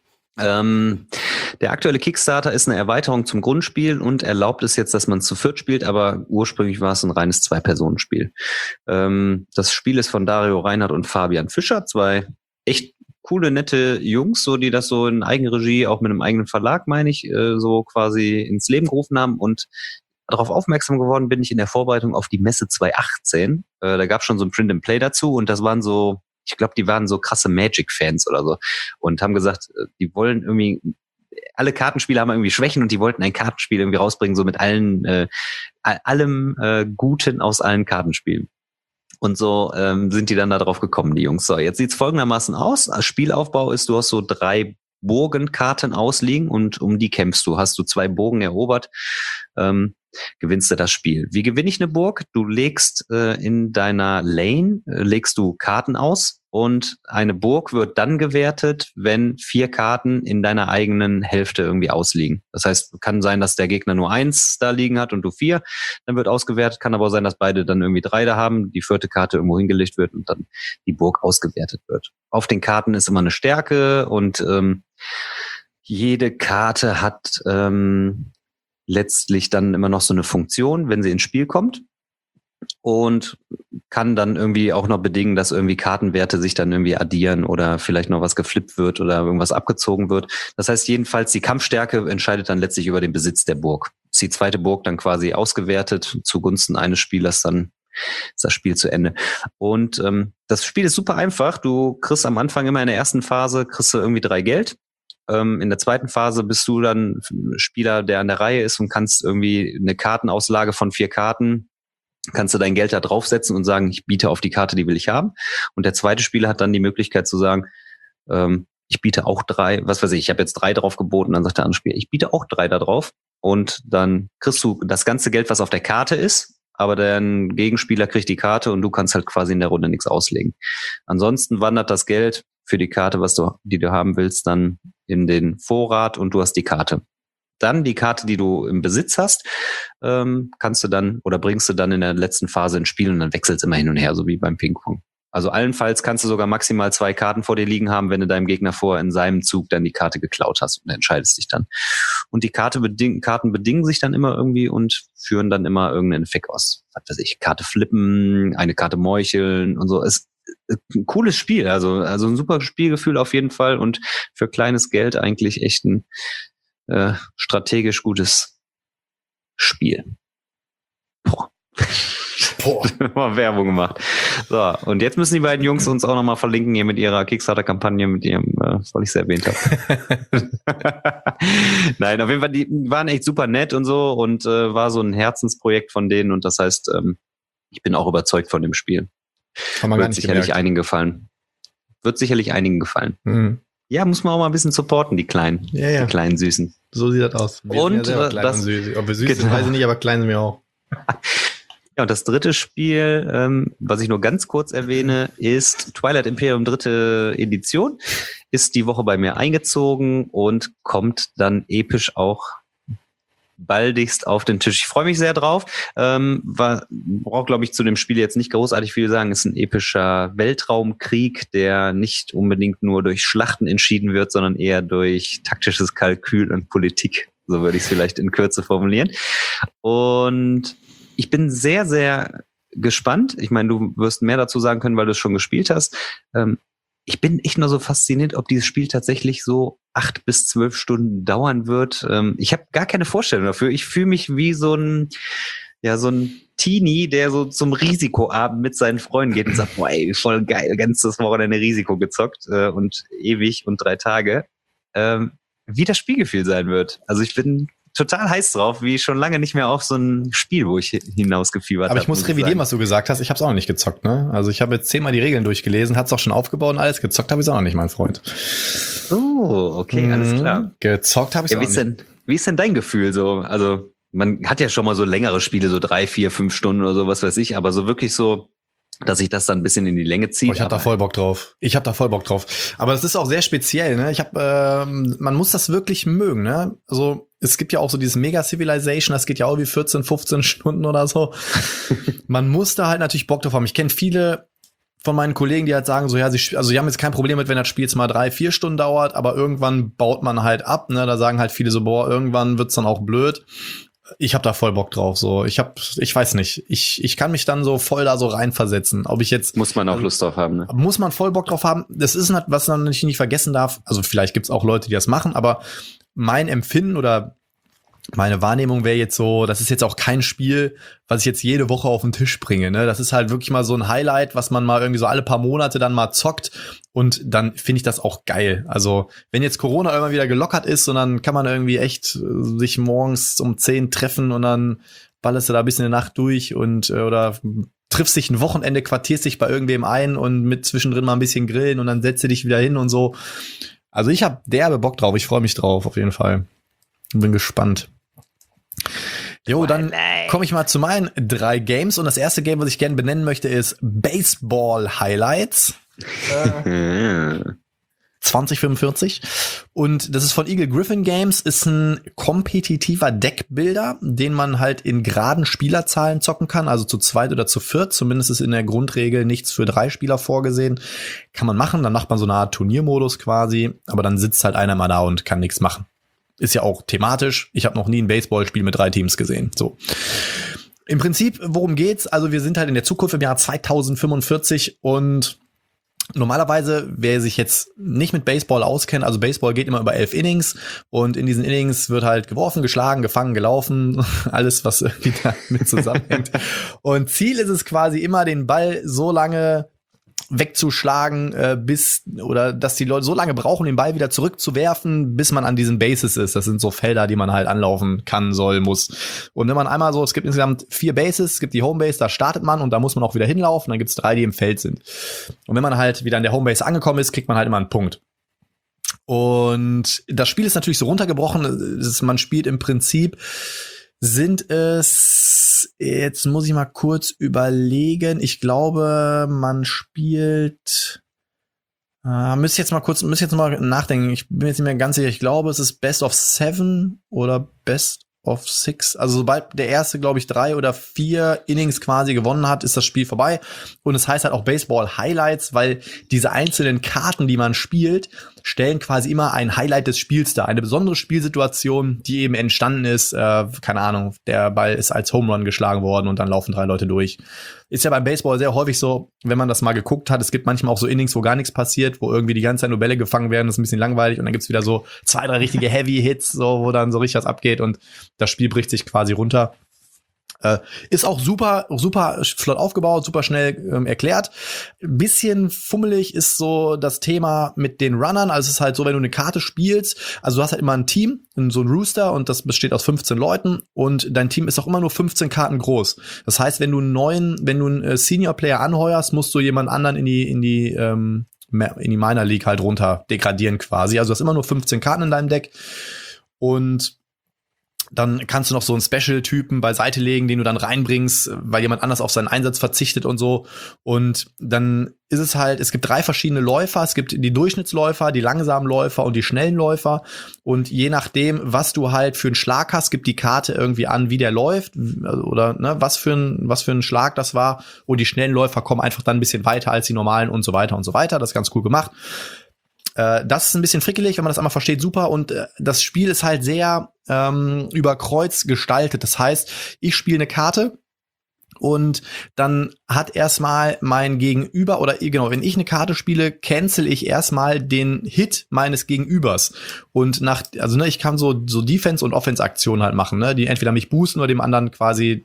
Der aktuelle Kickstarter ist eine Erweiterung zum Grundspiel und erlaubt es jetzt, dass man zu 4 spielt, aber ursprünglich war es ein reines 2-Personen-Spiel. Das Spiel ist von Dario Reinhardt und Fabian Fischer, 2 echt coole, nette Jungs, so die das so in Eigenregie, auch mit einem eigenen Verlag, meine ich, so quasi ins Leben gerufen haben. Und darauf aufmerksam geworden bin ich in der Vorbereitung auf die Messe 2018. Da gab es schon so ein Print and Play dazu und das waren so, ich glaube, die waren so krasse Magic-Fans oder so und haben gesagt, die wollen irgendwie, alle Kartenspiele haben irgendwie Schwächen und die wollten ein Kartenspiel irgendwie rausbringen, so mit allem Guten aus allen Kartenspielen. Und so sind die dann da drauf gekommen, die Jungs. So, jetzt sieht's folgendermaßen aus. Spielaufbau ist, du hast so 3 Burgenkarten ausliegen und um die kämpfst du. Hast du 2 Burgen erobert, gewinnst du das Spiel. Wie gewinne ich eine Burg? Du legst in deiner Lane, legst du Karten aus und eine Burg wird dann gewertet, wenn 4 Karten in deiner eigenen Hälfte irgendwie ausliegen. Das heißt, kann sein, dass der Gegner nur 1 da liegen hat und du 4, dann wird ausgewertet. Kann aber auch sein, dass beide dann irgendwie 3 da haben, die 4. Karte irgendwo hingelegt wird und dann die Burg ausgewertet wird. Auf den Karten ist immer eine Stärke und jede Karte hat letztlich dann immer noch so eine Funktion, wenn sie ins Spiel kommt und kann dann irgendwie auch noch bedingen, dass irgendwie Kartenwerte sich dann irgendwie addieren oder vielleicht noch was geflippt wird oder irgendwas abgezogen wird. Das heißt jedenfalls, die Kampfstärke entscheidet dann letztlich über den Besitz der Burg. Ist die 2. Burg dann quasi ausgewertet zugunsten eines Spielers, dann ist das Spiel zu Ende. Und das Spiel ist super einfach. Du kriegst am Anfang immer in der ersten Phase kriegst du irgendwie 3 Geld. In der zweiten Phase bist du dann Spieler, der an der Reihe ist und kannst irgendwie eine Kartenauslage von 4 Karten, kannst du dein Geld da draufsetzen und sagen, ich biete auf die Karte, die will ich haben. Und der zweite Spieler hat dann die Möglichkeit zu sagen, ich biete auch 3, was weiß ich habe jetzt 3 drauf geboten, dann sagt der andere Spieler, ich biete auch 3 da drauf. Und dann kriegst du das ganze Geld, was auf der Karte ist, aber dein Gegenspieler kriegt die Karte und du kannst halt quasi in der Runde nichts auslegen. Ansonsten wandert das Geld für die Karte, die du haben willst, dann in den Vorrat und du hast die Karte. Dann die Karte, die du im Besitz hast, kannst du dann oder bringst du dann in der letzten Phase ins Spiel und dann wechselt es immer hin und her, so wie beim Ping-Pong. Also allenfalls kannst du sogar maximal 2 Karten vor dir liegen haben, wenn du deinem Gegner vorher in seinem Zug dann die Karte geklaut hast und entscheidest dich dann. Und die Karten bedingen sich dann immer irgendwie und führen dann immer irgendeinen Effekt aus. Was weiß ich, Karte flippen, eine Karte meucheln und so. Ist ein cooles Spiel, also ein super Spielgefühl auf jeden Fall und für kleines Geld eigentlich echt ein strategisch gutes Spiel. Boah. Mal Werbung gemacht. So, und jetzt müssen die beiden Jungs uns auch nochmal verlinken hier mit ihrer Kickstarter-Kampagne, mit ihrem, was ich erwähnt habe. Nein, auf jeden Fall, die waren echt super nett und so und war so ein Herzensprojekt von denen und das heißt, ich bin auch überzeugt von dem Spiel. Wird sicherlich einigen gefallen. Mhm. Ja, muss man auch mal ein bisschen supporten, die Kleinen. Ja. Die kleinen Süßen. So sieht das aus. Wir und sind ja das, süß. Ob wir süß sind, weiß ich nicht, aber klein sind wir auch. Ja, und das dritte Spiel, was ich nur ganz kurz erwähne, ist Twilight Imperium 3. Edition. Ist die Woche bei mir eingezogen und kommt dann episch auch baldigst auf den Tisch. Ich freue mich sehr drauf. Brauche, glaube ich, zu dem Spiel jetzt nicht großartig viel sagen. Ist ein epischer Weltraumkrieg, der nicht unbedingt nur durch Schlachten entschieden wird, sondern eher durch taktisches Kalkül und Politik. So würde ich es vielleicht in Kürze formulieren. Und ich bin sehr, sehr gespannt. Ich meine, du wirst mehr dazu sagen können, weil du es schon gespielt hast. Ich bin echt nur so fasziniert, ob dieses Spiel tatsächlich so 8 bis 12 Stunden dauern wird. Ich habe gar keine Vorstellung dafür. Ich fühle mich wie so ein Teenie, der so zum Risikoabend mit seinen Freunden geht und sagt, boah, ey, voll geil, ganzes Wochenende Risiko gezockt und ewig und 3 Tage. Wie das Spielgefühl sein wird. Also ich bin total heiß drauf, wie schon lange nicht mehr auf so ein Spiel, wo ich hinausgefiebert habe. Aber ich muss revidieren, was du gesagt hast. Ich habe es auch noch nicht gezockt, ne? Also ich habe jetzt 10-mal die Regeln durchgelesen, hat's auch schon aufgebaut und alles. Gezockt habe ich es auch noch nicht, mein Freund. Oh, okay, alles klar. Gezockt habe ich es auch nicht. Wie ist denn dein Gefühl so? Also man hat ja schon mal so längere Spiele, so 3, 4, 5 Stunden oder so, was weiß ich, aber so wirklich so, dass ich das dann ein bisschen in die Länge ziehe. Ich habe da voll Bock drauf. Aber es ist auch sehr speziell, ne? Man muss das wirklich mögen, ne? Also es gibt ja auch so dieses Mega Civilization, das geht ja auch wie 14, 15 Stunden oder so. Man muss da halt natürlich Bock drauf haben. Ich kenne viele von meinen Kollegen, die halt sagen so, ja, sie haben jetzt kein Problem mit, wenn das Spiel jetzt mal 3, 4 Stunden dauert, aber irgendwann baut man halt ab, ne? Da sagen halt viele so, boah, irgendwann wird's dann auch blöd. Ich habe da voll Bock drauf, so. Ich weiß nicht. Ich kann mich dann so voll da so reinversetzen. Ob ich jetzt. Muss man auch Lust drauf haben, ne? Muss man voll Bock drauf haben. Das ist halt, was man nicht vergessen darf. Also vielleicht gibt's auch Leute, die das machen, aber mein Empfinden oder meine Wahrnehmung wäre jetzt so, das ist jetzt auch kein Spiel, was ich jetzt jede Woche auf den Tisch bringe, ne? Das ist halt wirklich mal so ein Highlight, was man mal irgendwie so alle paar Monate dann mal zockt und dann finde ich das auch geil. Also, wenn jetzt Corona irgendwann wieder gelockert ist und dann kann man irgendwie echt sich morgens um 10 treffen und dann ballerst du da ein bisschen in der Nacht durch und oder triffst dich ein Wochenende, quartierst dich bei irgendwem ein und mit zwischendrin mal ein bisschen grillen und dann setzt du dich wieder hin und so. Also ich habe derbe Bock drauf, ich freue mich drauf auf jeden Fall. Bin gespannt. Jo, dann komme ich mal zu meinen 3 Games und das erste Game, was ich gerne benennen möchte, ist Baseball Highlights 2045 und das ist von Eagle Griffin Games, ist ein kompetitiver Deckbuilder, den man halt in geraden Spielerzahlen zocken kann, also zu 2 oder zu 4, zumindest ist in der Grundregel nichts für 3 Spieler vorgesehen, kann man machen, dann macht man so eine Art Turniermodus quasi, aber dann sitzt halt einer mal da und kann nichts machen. Ist ja auch thematisch. Ich habe noch nie ein Baseballspiel mit 3 Teams gesehen. So. Im Prinzip, worum geht's? Also wir sind halt in der Zukunft im Jahr 2045 und normalerweise, wer sich jetzt nicht mit Baseball auskennt, also Baseball geht immer über 11 Innings und in diesen Innings wird halt geworfen, geschlagen, gefangen, gelaufen, alles, was irgendwie damit zusammenhängt. Und Ziel ist es quasi immer, den Ball so lange wegzuschlagen, dass die Leute so lange brauchen, den Ball wieder zurückzuwerfen, bis man an diesen Bases ist. Das sind so Felder, die man halt anlaufen kann, soll, muss. Und wenn man einmal so, es gibt insgesamt 4 Bases, es gibt die Homebase, da startet man und da muss man auch wieder hinlaufen, dann gibt es 3, die im Feld sind. Und wenn man halt wieder an der Homebase angekommen ist, kriegt man halt immer einen Punkt. Und das Spiel ist natürlich so runtergebrochen, man spielt im Prinzip, jetzt muss ich mal kurz überlegen. Ich glaube, man spielt, müsste jetzt mal nachdenken. Ich bin jetzt nicht mehr ganz sicher. Ich glaube, es ist Best of 7 oder Best of 6. Also sobald der erste, glaube ich, 3 oder 4 Innings quasi gewonnen hat, ist das Spiel vorbei. Und es heißt halt auch Baseball-Highlights, weil diese einzelnen Karten, die man spielt, stellen quasi immer ein Highlight des Spiels dar. Eine besondere Spielsituation, die eben entstanden ist. Keine Ahnung, der Ball ist als Home Run geschlagen worden und dann laufen 3 Leute durch. Ist ja beim Baseball sehr häufig so, wenn man das mal geguckt hat. Es gibt manchmal auch so Innings, wo gar nichts passiert, wo irgendwie die ganze Zeit nur Bälle gefangen werden. Das ist ein bisschen langweilig. Und dann gibt's wieder so 2, 3 richtige Heavy-Hits, so, wo dann so richtig was abgeht und das Spiel bricht sich quasi runter. Ist auch super flott aufgebaut, super schnell erklärt. Bisschen fummelig ist so das Thema mit den Runnern. Also es ist halt so, wenn du eine Karte spielst, also du hast halt immer ein Team, so ein Rooster, und das besteht aus 15 Leuten und dein Team ist auch immer nur 15 Karten groß. Das heißt, wenn du einen Senior-Player anheuerst, musst du jemand anderen in die Minor League halt runter degradieren quasi. Also du hast immer nur 15 Karten in deinem Deck und dann kannst du noch so einen Special-Typen beiseite legen, den du dann reinbringst, weil jemand anders auf seinen Einsatz verzichtet und so. Und dann ist es halt, es gibt 3 verschiedene Läufer. Es gibt die Durchschnittsläufer, die langsamen Läufer und die schnellen Läufer. Und je nachdem, was du halt für einen Schlag hast, gibt die Karte irgendwie an, wie der läuft oder ne, was für ein Schlag das war. Und die schnellen Läufer kommen einfach dann ein bisschen weiter als die normalen und so weiter und so weiter. Das ist ganz cool gemacht. Das ist ein bisschen frickelig, wenn man das einmal versteht, super. Und das Spiel ist halt sehr über Kreuz gestaltet. Das heißt, ich spiele eine Karte und dann hat erstmal mein Gegenüber, oder genau, wenn ich eine Karte spiele, cancel ich erstmal den Hit meines Gegenübers. Und ich kann so Defense- und Offense-Aktionen halt machen, ne, die entweder mich boosten oder dem anderen quasi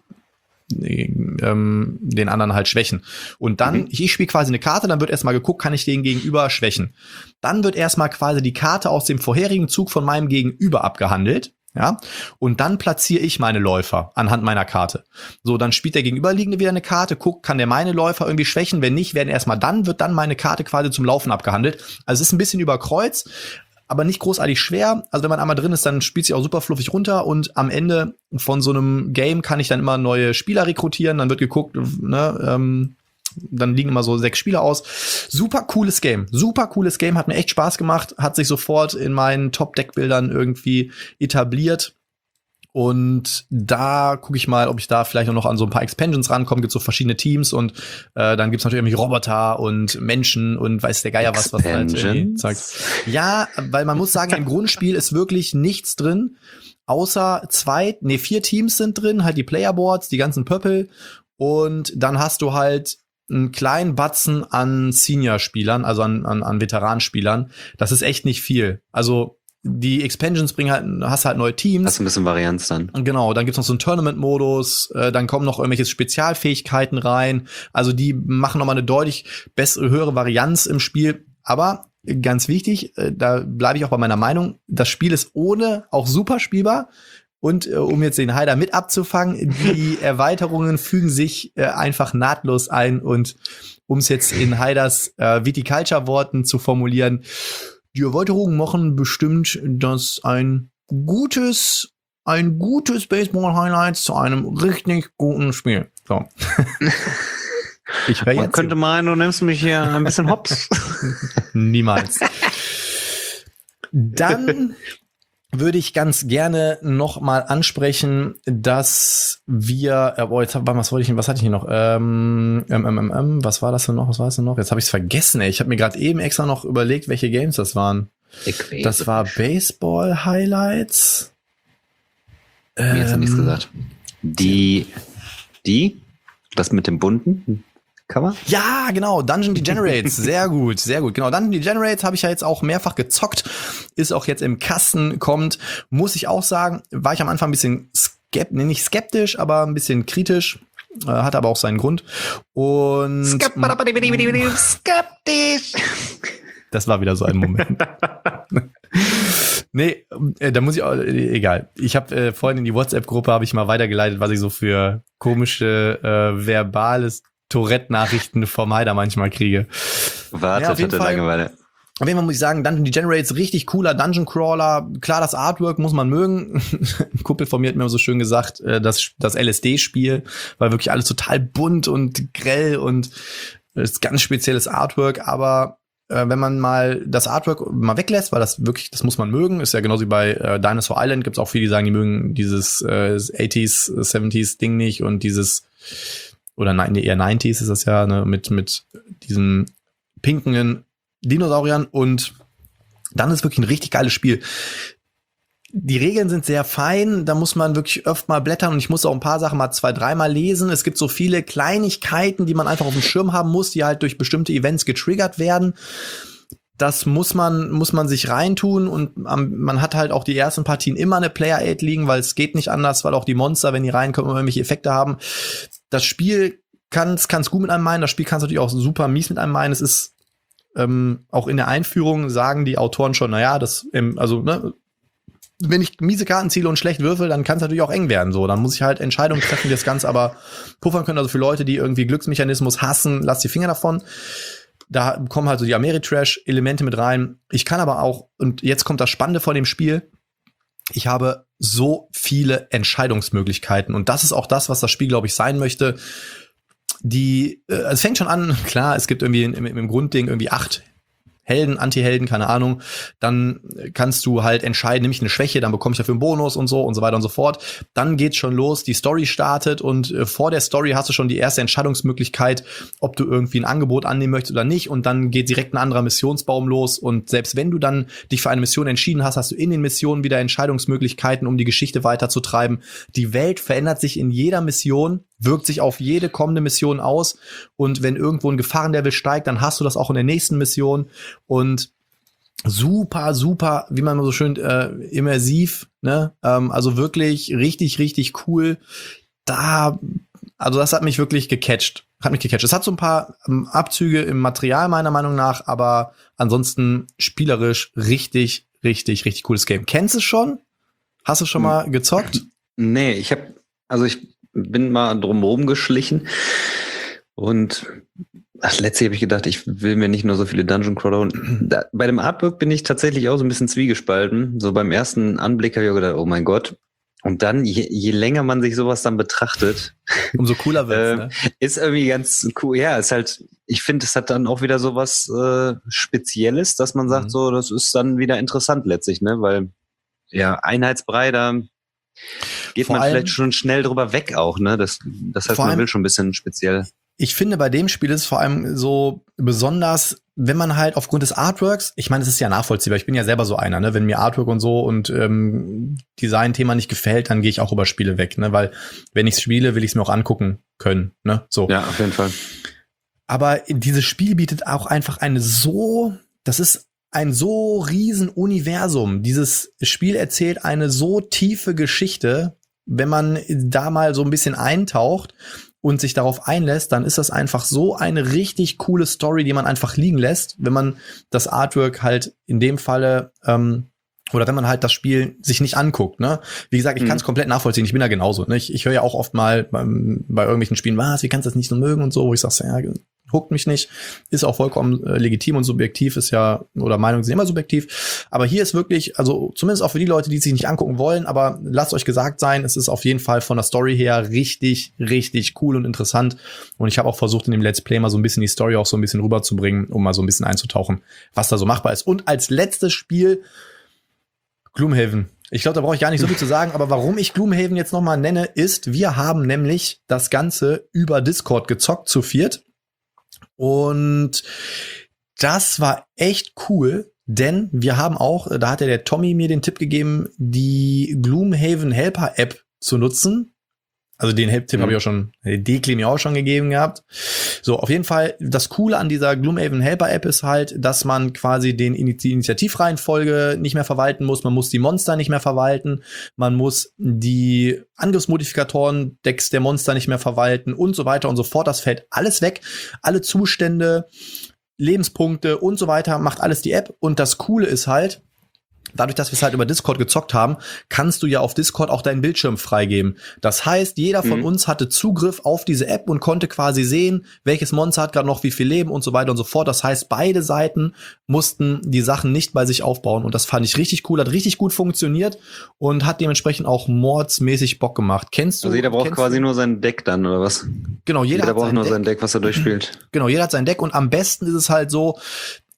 den anderen halt schwächen. Und dann, ich spiele quasi eine Karte, dann wird erstmal geguckt, kann ich den Gegenüber schwächen. Dann wird erstmal quasi die Karte aus dem vorherigen Zug von meinem Gegenüber abgehandelt. Ja, und dann platziere ich meine Läufer anhand meiner Karte. So, dann spielt der Gegenüberliegende wieder eine Karte, guckt, kann der meine Läufer irgendwie schwächen? Wenn nicht, wird dann meine Karte quasi zum Laufen abgehandelt. Also es ist ein bisschen über Kreuz, aber nicht großartig schwer. Also wenn man einmal drin ist, dann spielt sich auch super fluffig runter und am Ende von so einem Game kann ich dann immer neue Spieler rekrutieren. Dann wird geguckt, ne, dann liegen immer so 6 Spieler aus. Super cooles Game, hat mir echt Spaß gemacht, hat sich sofort in meinen Top-Deck-Bildern irgendwie etabliert. Und da gucke ich mal, ob ich da vielleicht noch an so ein paar Expansions rankomme. Gibt so verschiedene Teams und dann gibt's natürlich irgendwie Roboter und Menschen und weiß der Geier was halt irgendwie zeigt. Ja, weil man muss sagen, im Grundspiel ist wirklich nichts drin, außer 4 Teams sind drin, halt die Playerboards, die ganzen Pöppel, und dann hast du halt einen kleinen Batzen an Senior-Spielern, also an Veteranspielern. Das ist echt nicht viel. Also die Expansions hast halt neue Teams. Hast ein bisschen Varianz dann. Genau, dann gibt's noch so einen Tournament-Modus, dann kommen noch irgendwelche Spezialfähigkeiten rein. Also die machen nochmal eine deutlich höhere Varianz im Spiel. Aber ganz wichtig, da bleibe ich auch bei meiner Meinung, das Spiel ist ohne auch super spielbar. Und um jetzt den Haider mit abzufangen, die Erweiterungen fügen sich einfach nahtlos ein. Und um es jetzt in Haiders Viticulture-Worten zu formulieren, die Erweiterungen machen bestimmt, dass ein gutes Baseball-Highlights zu einem richtig guten Spiel. So. Man könnte meinen, du nimmst mich hier ein bisschen hops. Niemals. Dann würde ich ganz gerne noch mal ansprechen, dass wir, was hatte ich hier noch? Was war das denn noch? Jetzt habe ich es vergessen, ey. Ich habe mir gerade eben extra noch überlegt, welche Games das waren. Das war Baseball Highlights. Mir hat nichts gesagt. Das mit dem bunten Cover? Ja, genau, Dungeon Degenerates, sehr gut. Genau, Dungeon Degenerates habe ich ja jetzt auch mehrfach gezockt, ist auch jetzt im Kasten, kommt, muss ich auch sagen, war ich am Anfang ein bisschen nicht skeptisch, aber ein bisschen kritisch, hatte aber auch seinen Grund. Und skeptisch. Das war wieder so ein Moment. Nee, da muss ich auch, egal. Ich habe vorhin in die WhatsApp-Gruppe habe ich mal weitergeleitet, was ich so für komische verbales Tourette-Nachrichten vom Haider manchmal kriege. Warte, auf jeden Fall. Langeweile. Auf jeden Fall muss ich sagen, Dungeon Degenerates, richtig cooler Dungeon Crawler. Klar, das Artwork muss man mögen. Ein Kumpel von mir hat mir so schön gesagt, das LSD-Spiel war wirklich alles total bunt und grell und ist ganz spezielles Artwork, aber wenn man mal das Artwork mal weglässt, weil das muss man mögen, ist ja genauso wie bei Dinosaur Island, gibt's auch viele, die sagen, die mögen dieses 80s, 70s Ding nicht und dieses, oder nein, eher 90s ist das ja, ne, mit diesen pinken Dinosauriern, und dann ist wirklich ein richtig geiles Spiel. Die Regeln sind sehr fein, da muss man wirklich öfter mal blättern und ich muss auch ein paar Sachen mal 2-3 Mal lesen. Es gibt so viele Kleinigkeiten, die man einfach auf dem Schirm haben muss, die halt durch bestimmte Events getriggert werden. Das muss man sich reintun, und man hat halt auch die ersten Partien immer eine Player-Aid liegen, weil es geht nicht anders, weil auch die Monster, wenn die reinkommen, irgendwelche Effekte haben. Das Spiel kann's gut mit einem meinen, das Spiel kann's natürlich auch super mies mit einem meinen. Es ist auch in der Einführung sagen die Autoren schon, naja, wenn ich miese Karten ziele und schlecht würfel, dann kann es natürlich auch eng werden. So, dann muss ich halt Entscheidungen treffen, die das Ganze aber puffern können. Also für Leute, die irgendwie Glücksmechanismus hassen, lasst die Finger davon. Da kommen halt so die Ameritrash-Elemente mit rein. Ich kann aber auch, und jetzt kommt das Spannende von dem Spiel, ich habe so viele Entscheidungsmöglichkeiten. Und das ist auch das, was das Spiel, glaube ich, sein möchte. Es fängt schon an, klar, es gibt irgendwie im Grundding irgendwie 8 Helden, Anti-Helden, keine Ahnung, dann kannst du halt entscheiden, nehme ich eine Schwäche, dann bekomme ich dafür einen Bonus und so weiter und so fort. Dann geht's schon los, die Story startet, und vor der Story hast du schon die erste Entscheidungsmöglichkeit, ob du irgendwie ein Angebot annehmen möchtest oder nicht, und dann geht direkt ein anderer Missionsbaum los, und selbst wenn du dann dich für eine Mission entschieden hast, hast du in den Missionen wieder Entscheidungsmöglichkeiten, um die Geschichte weiterzutreiben. Die Welt verändert sich in jeder Mission, wirkt sich auf jede kommende Mission aus, und wenn irgendwo ein Gefahrenlevel steigt, dann hast du das auch in der nächsten Mission, und super, super, wie man so schön immersiv, ne? Also wirklich richtig, richtig cool. Also das hat mich wirklich gecatcht. Es hat so ein paar Abzüge im Material meiner Meinung nach, aber ansonsten spielerisch richtig, richtig, richtig cooles Game. Kennst du es schon? Hast du schon mal gezockt? Nee, ich bin mal drumherum geschlichen, und letztlich habe ich gedacht, ich will mir nicht nur so viele Dungeon Crawler. Bei dem Artwork bin ich tatsächlich auch so ein bisschen zwiegespalten. So beim ersten Anblick habe ich auch gedacht, oh mein Gott. Und dann, je länger man sich sowas dann betrachtet, umso cooler wird's, ne? Ist irgendwie ganz cool. Ja, ist halt, ich finde, es hat dann auch wieder so was Spezielles, dass man sagt, so, das ist dann wieder interessant letztlich, ne? Weil, ja, Einheitsbrei, da geht man vielleicht schon schnell drüber weg auch, ne? Das heißt, man will schon ein bisschen speziell. Ich finde, bei dem Spiel ist es vor allem so besonders, wenn man halt aufgrund des Artworks, ich meine, es ist ja nachvollziehbar, ich bin ja selber so einer, ne? Wenn mir Artwork und so und Design-Thema nicht gefällt, dann gehe ich auch über Spiele weg, ne? Weil wenn ich es spiele, will ich es mir auch angucken können, ne? So. Ja, auf jeden Fall. Aber dieses Spiel bietet auch einfach das ist ein so riesen Universum. Dieses Spiel erzählt eine so tiefe Geschichte, wenn man da mal so ein bisschen eintaucht und sich darauf einlässt, dann ist das einfach so eine richtig coole Story, die man einfach liegen lässt, wenn man das Artwork halt in dem Falle oder wenn man halt das Spiel sich nicht anguckt, ne? Wie gesagt, ich kann es komplett nachvollziehen. Ich bin da genauso, ne? Ich höre ja auch oft mal bei irgendwelchen Spielen, wie kannst du das nicht so mögen und so, wo ich sage, ja, huckt mich nicht. Ist auch vollkommen legitim und subjektiv, ist ja, oder Meinungen sind immer subjektiv. Aber hier ist wirklich, also zumindest auch für die Leute, die sich nicht angucken wollen, aber lasst euch gesagt sein, es ist auf jeden Fall von der Story her richtig, richtig cool und interessant. Und ich habe auch versucht, in dem Let's Play mal so ein bisschen die Story auch so ein bisschen rüberzubringen, um mal so ein bisschen einzutauchen, was da so machbar ist. Und als letztes Spiel Gloomhaven. Ich glaube, da brauche ich gar nicht so viel zu sagen, aber warum ich Gloomhaven jetzt nochmal nenne, ist, wir haben nämlich das Ganze über Discord gezockt, zu viert. Und das war echt cool, denn wir haben auch, da hat ja der Tommy mir den Tipp gegeben, die Gloomhaven Helper App zu nutzen. Also den Help-Tipp habe ich auch schon, den Dekli mir auch schon gegeben gehabt. So, auf jeden Fall, das Coole an dieser Gloomhaven Helper App ist halt, dass man quasi die Initiativreihenfolge nicht mehr verwalten muss. Man muss die Monster nicht mehr verwalten. Man muss die Angriffsmodifikatoren-Decks der Monster nicht mehr verwalten und so weiter und so fort. Das fällt alles weg. Alle Zustände, Lebenspunkte und so weiter macht alles die App. Und das Coole ist halt, dadurch, dass wir es halt über Discord gezockt haben, kannst du ja auf Discord auch deinen Bildschirm freigeben. Das heißt, jeder von uns hatte Zugriff auf diese App und konnte quasi sehen, welches Monster hat gerade noch wie viel Leben und so weiter und so fort. Das heißt, beide Seiten mussten die Sachen nicht bei sich aufbauen. Und das fand ich richtig cool, hat richtig gut funktioniert und hat dementsprechend auch mordsmäßig Bock gemacht. Kennst du? Also jeder braucht quasi nur sein Deck dann, oder was? Genau, jeder braucht nur sein Deck, was er durchspielt. Genau, jeder hat sein Deck und am besten ist es halt so,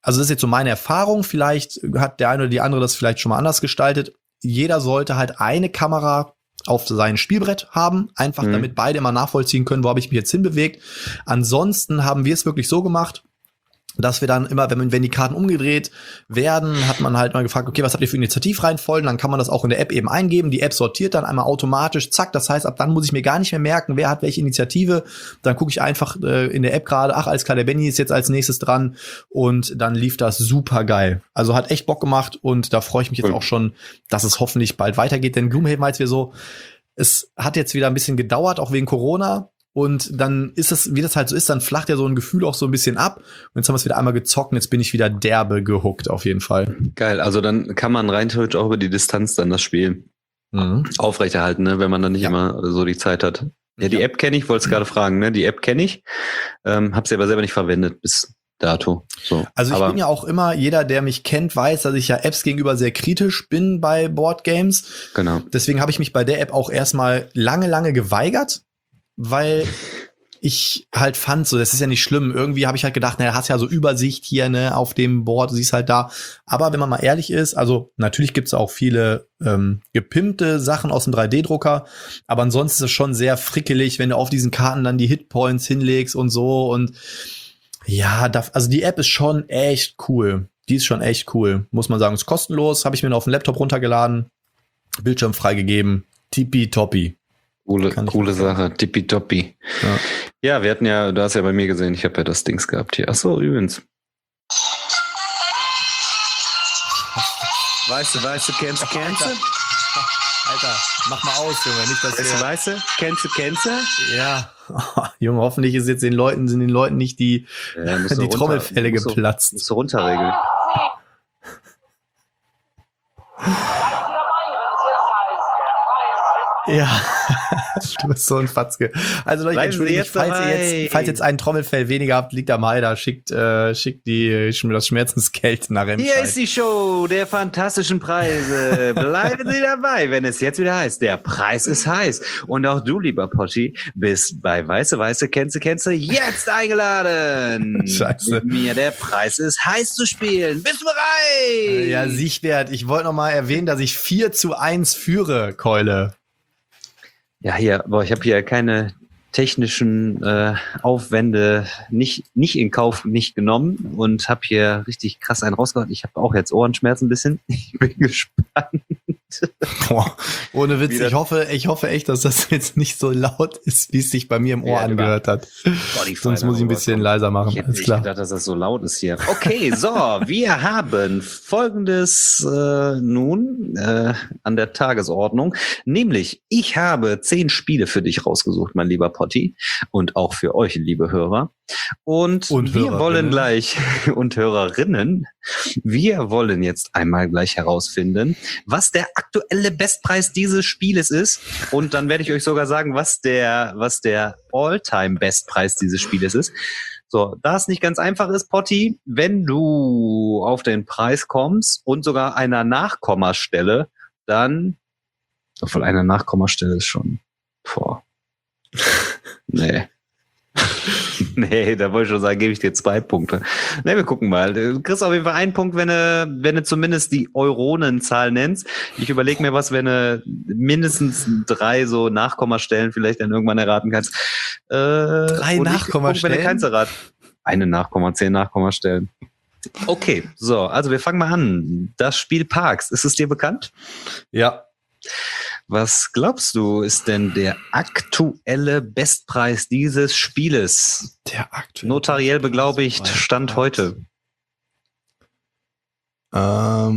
also das ist jetzt so meine Erfahrung, vielleicht hat der eine oder die andere das vielleicht schon mal anders gestaltet. Jeder sollte halt eine Kamera auf sein Spielbrett haben, einfach damit beide immer nachvollziehen können, wo habe ich mich jetzt hinbewegt. Ansonsten haben wir es wirklich so gemacht, dass wir dann immer, wenn die Karten umgedreht werden, hat man halt mal gefragt, okay, was habt ihr für Initiativreihenfolgen? Dann kann man das auch in der App eben eingeben. Die App sortiert dann einmal automatisch, zack. Das heißt, ab dann muss ich mir gar nicht mehr merken, wer hat welche Initiative. Dann gucke ich einfach in der App gerade, ach, alles klar, der Benny ist jetzt als nächstes dran. Und dann lief das super geil. Also hat echt Bock gemacht und da freue ich mich jetzt auch schon, dass es hoffentlich bald weitergeht. Denn Gloomhaven war jetzt wieder so, es hat jetzt wieder ein bisschen gedauert, auch wegen Corona. Und dann ist es, wie das halt so ist, dann flacht ja so ein Gefühl auch so ein bisschen ab. Und jetzt haben wir es wieder einmal gezockt und jetzt bin ich wieder derbe gehuckt auf jeden Fall. Geil, also dann kann man rein theoretisch auch über die Distanz dann das Spiel aufrechterhalten, ne, wenn man dann nicht immer so die Zeit hat. Ja, die App kenne ich, wollte es gerade fragen, ne? Die App kenne ich, habe sie aber selber nicht verwendet bis dato. So. Also ich bin ja auch immer, jeder, der mich kennt, weiß, dass ich ja Apps gegenüber sehr kritisch bin bei Boardgames. Genau. Deswegen habe ich mich bei der App auch erstmal lange geweigert. Weil ich halt fand, so, das ist ja nicht schlimm. Irgendwie habe ich halt gedacht, naja, hast ja so Übersicht hier, ne, auf dem Board, du siehst halt da. Aber wenn man mal ehrlich ist, also natürlich gibt's auch viele gepimpte Sachen aus dem 3D-Drucker, aber ansonsten ist es schon sehr frickelig, wenn du auf diesen Karten dann die Hitpoints hinlegst und so. Und ja, also die App ist schon echt cool. Die ist schon echt cool, muss man sagen. Ist kostenlos, habe ich mir noch auf den Laptop runtergeladen, Bildschirm freigegeben, tippitoppi. Coole Sache, tippitoppi. Ja, wir hatten ja, du hast ja bei mir gesehen, ich habe ja das Dings gehabt hier. Achso, übrigens. Weißt du, kennst du? Alter, mach mal aus, Junge, nicht, dass Weißt du, kennst du? Ja. Oh, Junge, hoffentlich ist jetzt sind den Leuten nicht die Trommelfelle geplatzt. Musst du runterregeln. Ja, du bist so ein Fatzke. Also Leute, entschuldigt mich, falls jetzt ein Trommelfell weniger habt, liegt am Heider, schickt das Schmerzensgeld nach Remscheid. Hier ist die Show der fantastischen Preise. Bleiben Sie dabei, wenn es jetzt wieder heißt, der Preis ist heiß. Und auch du, lieber Potschi, bist bei Weiße, kennst du, jetzt eingeladen. Scheiße. Mit mir, der Preis ist heiß zu spielen. Bist du bereit? Ja, Siegwert. Ich wollte noch mal erwähnen, dass ich 4:1 führe, Keule. Ja, ich habe hier keine technischen Aufwände nicht in Kauf nicht genommen und habe hier richtig krass einen rausgehauen. Ich habe auch jetzt Ohrenschmerzen ein bisschen. Ich bin gespannt. Boah, ohne Witz, ich hoffe echt, dass das jetzt nicht so laut ist, wie es sich bei mir im Ohr angehört hat. Sonst muss ich ein bisschen leiser machen. Ich hätte nicht gedacht, dass das so laut ist hier. Okay, so, wir haben Folgendes nun an der Tagesordnung. Nämlich, ich habe 10 Spiele für dich rausgesucht, mein lieber Potti. Und auch für euch, liebe Hörer. Und wir wollen gleich, und Hörerinnen, wir wollen jetzt einmal gleich herausfinden, was der aktuelle Bestpreis dieses Spieles ist. Und dann werde ich euch sogar sagen, was der All-Time-Bestpreis dieses Spieles ist. So, da es nicht ganz einfach ist, Potti, wenn du auf den Preis kommst und sogar einer Nachkommastelle, dann, obwohl eine Nachkommastelle ist schon, nee. Nee, da wollte ich schon sagen, gebe ich dir 2 Punkte. Nee, wir gucken mal. Du kriegst auf jeden Fall 1 Punkt, wenn du zumindest die Euronenzahl nennst. Ich überlege mir was, wenn du mindestens 3 so Nachkommastellen vielleicht dann irgendwann erraten kannst. 3 Nachkommastellen? Wenn du keins erraten. 10 Nachkommastellen. Okay, so, also wir fangen mal an. Das Spiel Parks, ist es dir bekannt? Ja. Was glaubst du, ist denn der aktuelle Bestpreis dieses Spieles? Der aktuelle notariell beglaubigt, Stand heute. Boah,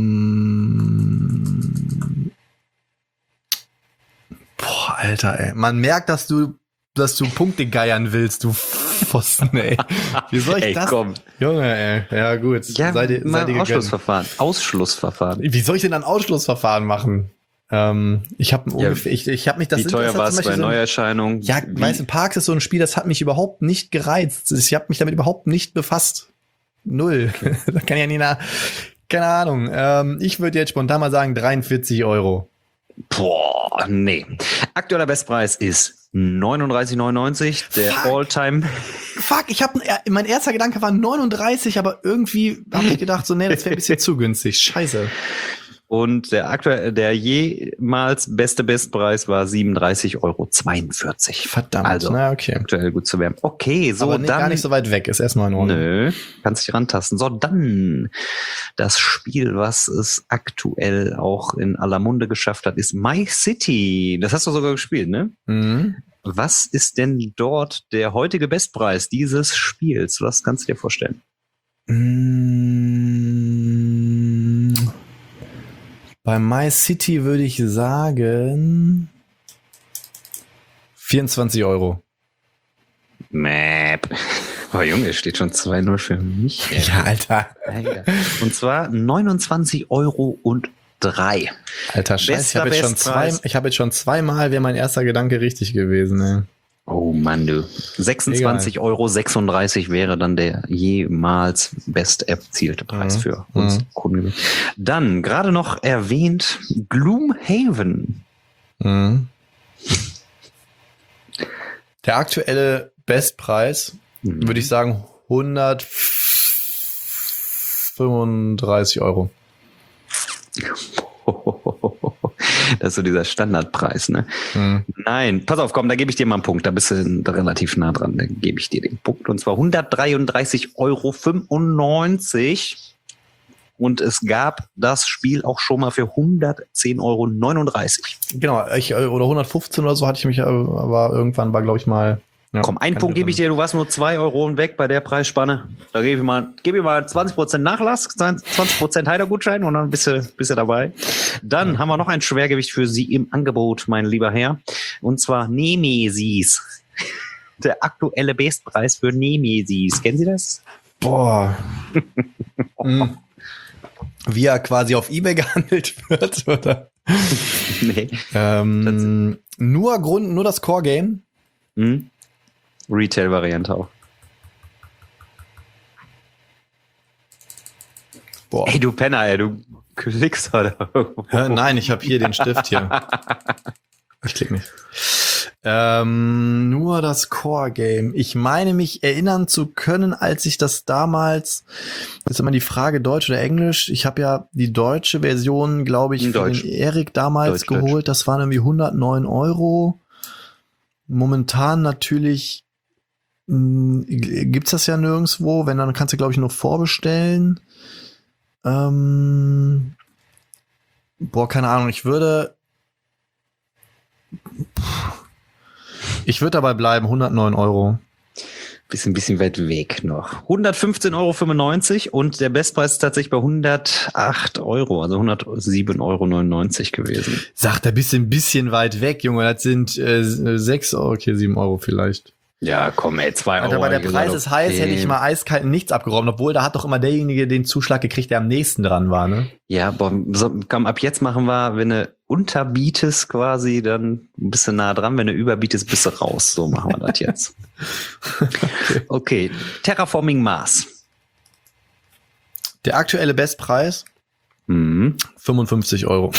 Alter, ey. Man merkt, dass du Punkte geiern willst, du Pfosten, ey. Wie soll ich das? Komm. Junge, ey. Ja, gut. Ja, seid ihr Ausschlussverfahren. Wie soll ich denn ein Ausschlussverfahren machen? Ich habe mich das. Wie teuer war es bei Neuerscheinung? Ja, weißt du, Parks ist so ein Spiel, das hat mich überhaupt nicht gereizt. Ich habe mich damit überhaupt nicht befasst. 0. Okay. Da kann ich ja nie keine Ahnung. Ich würde jetzt spontan mal sagen 43 €. Boah, nee. Aktueller Bestpreis ist 39,99. Der All-Time. fuck, mein erster Gedanke war 39, aber irgendwie habe ich gedacht, so, nee, das wäre ein bisschen zu günstig. Scheiße. Und der jemals beste Bestpreis war 37,42 Euro. Verdammt, also, na okay. Aktuell gut zu werden. Okay, so aber dann. Gar nicht so weit weg, ist erstmal in Ordnung. Nö, kannst dich rantasten. So, dann das Spiel, was es aktuell auch in aller Munde geschafft hat, ist My City. Das hast du sogar gespielt, ne? Mhm. Was ist denn dort der heutige Bestpreis dieses Spiels? Was kannst du dir vorstellen? Bei My City würde ich sagen 24 Euro. Map. Oh Junge, steht schon 2-0 für mich. Ja, Alter. Und zwar 29,03 Euro. Alter, Scheiße, ich habe jetzt schon zweimal, wäre mein erster Gedanke richtig gewesen, ey. Oh Mann, du. 26,36 Euro wäre dann der jemals best erzielte Preis für uns Kunden. Dann, gerade noch erwähnt, Gloomhaven. Mhm. Der aktuelle Bestpreis, würde ich sagen, 135 Euro. Das ist so dieser Standardpreis, ne? Nein, pass auf, komm, da gebe ich dir mal einen Punkt. Da bist du relativ nah dran. Da gebe ich dir den Punkt. Und zwar 133,95 Euro. Und es gab das Spiel auch schon mal für 110,39 Euro. Genau, oder 115 oder so hatte ich mich, aber irgendwann war, glaube ich, mal. Ja, komm, einen Punkt gebe ich dir, du warst nur 2 Euro weg bei der Preisspanne. Da gebe ich mal 20% Nachlass, 20% Heidergutschein und dann bist du dabei. Dann haben wir noch ein Schwergewicht für Sie im Angebot, mein lieber Herr. Und zwar Nemesis. Der aktuelle Bestpreis für Nemesis. Kennen Sie das? Boah. Wie er quasi auf eBay gehandelt wird, oder? Nee. Nur das Core-Game? Retail-Variante auch. Boah. Ey, du Penner, ey, du klickst heute. Nein, ich habe hier den Stift hier. Ich klick nicht. Nur das Core-Game. Ich meine, mich erinnern zu können, als ich das damals, das ist immer die Frage, Deutsch oder Englisch. Ich habe ja die deutsche Version, glaube ich, für den Erik damals geholt. Das waren irgendwie 109 Euro. Momentan natürlich gibt's das ja nirgendwo. Wenn, dann kannst du, glaube ich, nur vorbestellen. Keine Ahnung. Ich würde dabei bleiben, 109 Euro. Bisschen weit weg noch. 115,95 Euro und der Bestpreis ist tatsächlich bei 108 Euro, also 107,99 Euro gewesen. Sagt er bisschen weit weg, Junge. Das sind 6 Euro, okay, 7 Euro vielleicht. Ja, komm, ey, 2 Euro. Aber der Preis ist heiß, hätte ich mal eiskalt nichts abgeräumt, obwohl da hat doch immer derjenige den Zuschlag gekriegt, der am nächsten dran war, ne? Ja, boah, so, komm, ab jetzt machen wir, wenn du unterbietest quasi, dann bist du nah dran, wenn du überbietest, bist du raus. So machen wir das jetzt. Okay, Terraforming Mars. Der aktuelle Bestpreis? 55 Euro.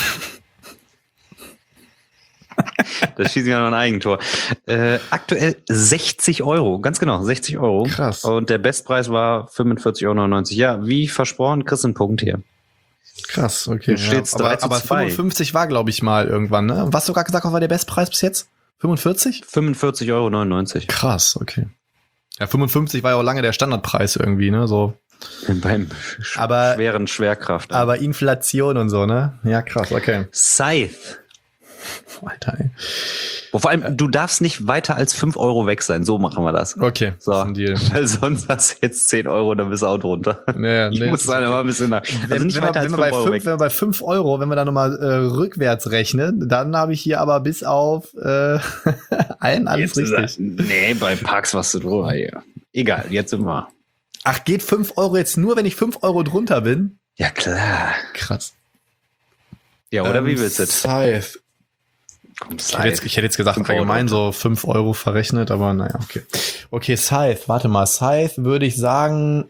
Das schießen wir noch ein Eigentor. Aktuell 60 Euro, ganz genau, 60 Euro. Krass. Und der Bestpreis war 45,99 Euro. Ja, wie versprochen, kriegst du einen Punkt hier. Krass, okay. Steht's ja, aber 55 war, glaube ich, mal irgendwann, ne? Was du gerade gesagt hast, war der Bestpreis bis jetzt? 45? 45,99 Euro. Krass, okay. Ja, 55 war ja auch lange der Standardpreis irgendwie, ne? So. Beim schweren Schwerkraft. Aber Inflation und so, ne? Ja, krass, okay. Scythe. Alter, ey. Vor allem, du darfst nicht weiter als 5 Euro weg sein. So machen wir das. Okay, so. Das ist ein Deal. Weil sonst hast du jetzt 10 Euro, dann bist du auch drunter. Nee, ich muss dann aber ein bisschen nach. Wenn wir bei 5 Euro, wenn wir da nochmal rückwärts rechnen, dann habe ich hier aber bis auf alles jetzt richtig. Nee, bei Parks warst du drüber hier. Egal, jetzt sind wir. Ach, geht 5 Euro jetzt nur, wenn ich 5 Euro drunter bin? Ja, klar. Krass. Ja, oder wie willst du das? Scythe. Ich hätte jetzt gesagt, allgemein so 5 Euro verrechnet, aber naja, okay. Okay, Scythe, warte mal. Scythe würde ich sagen.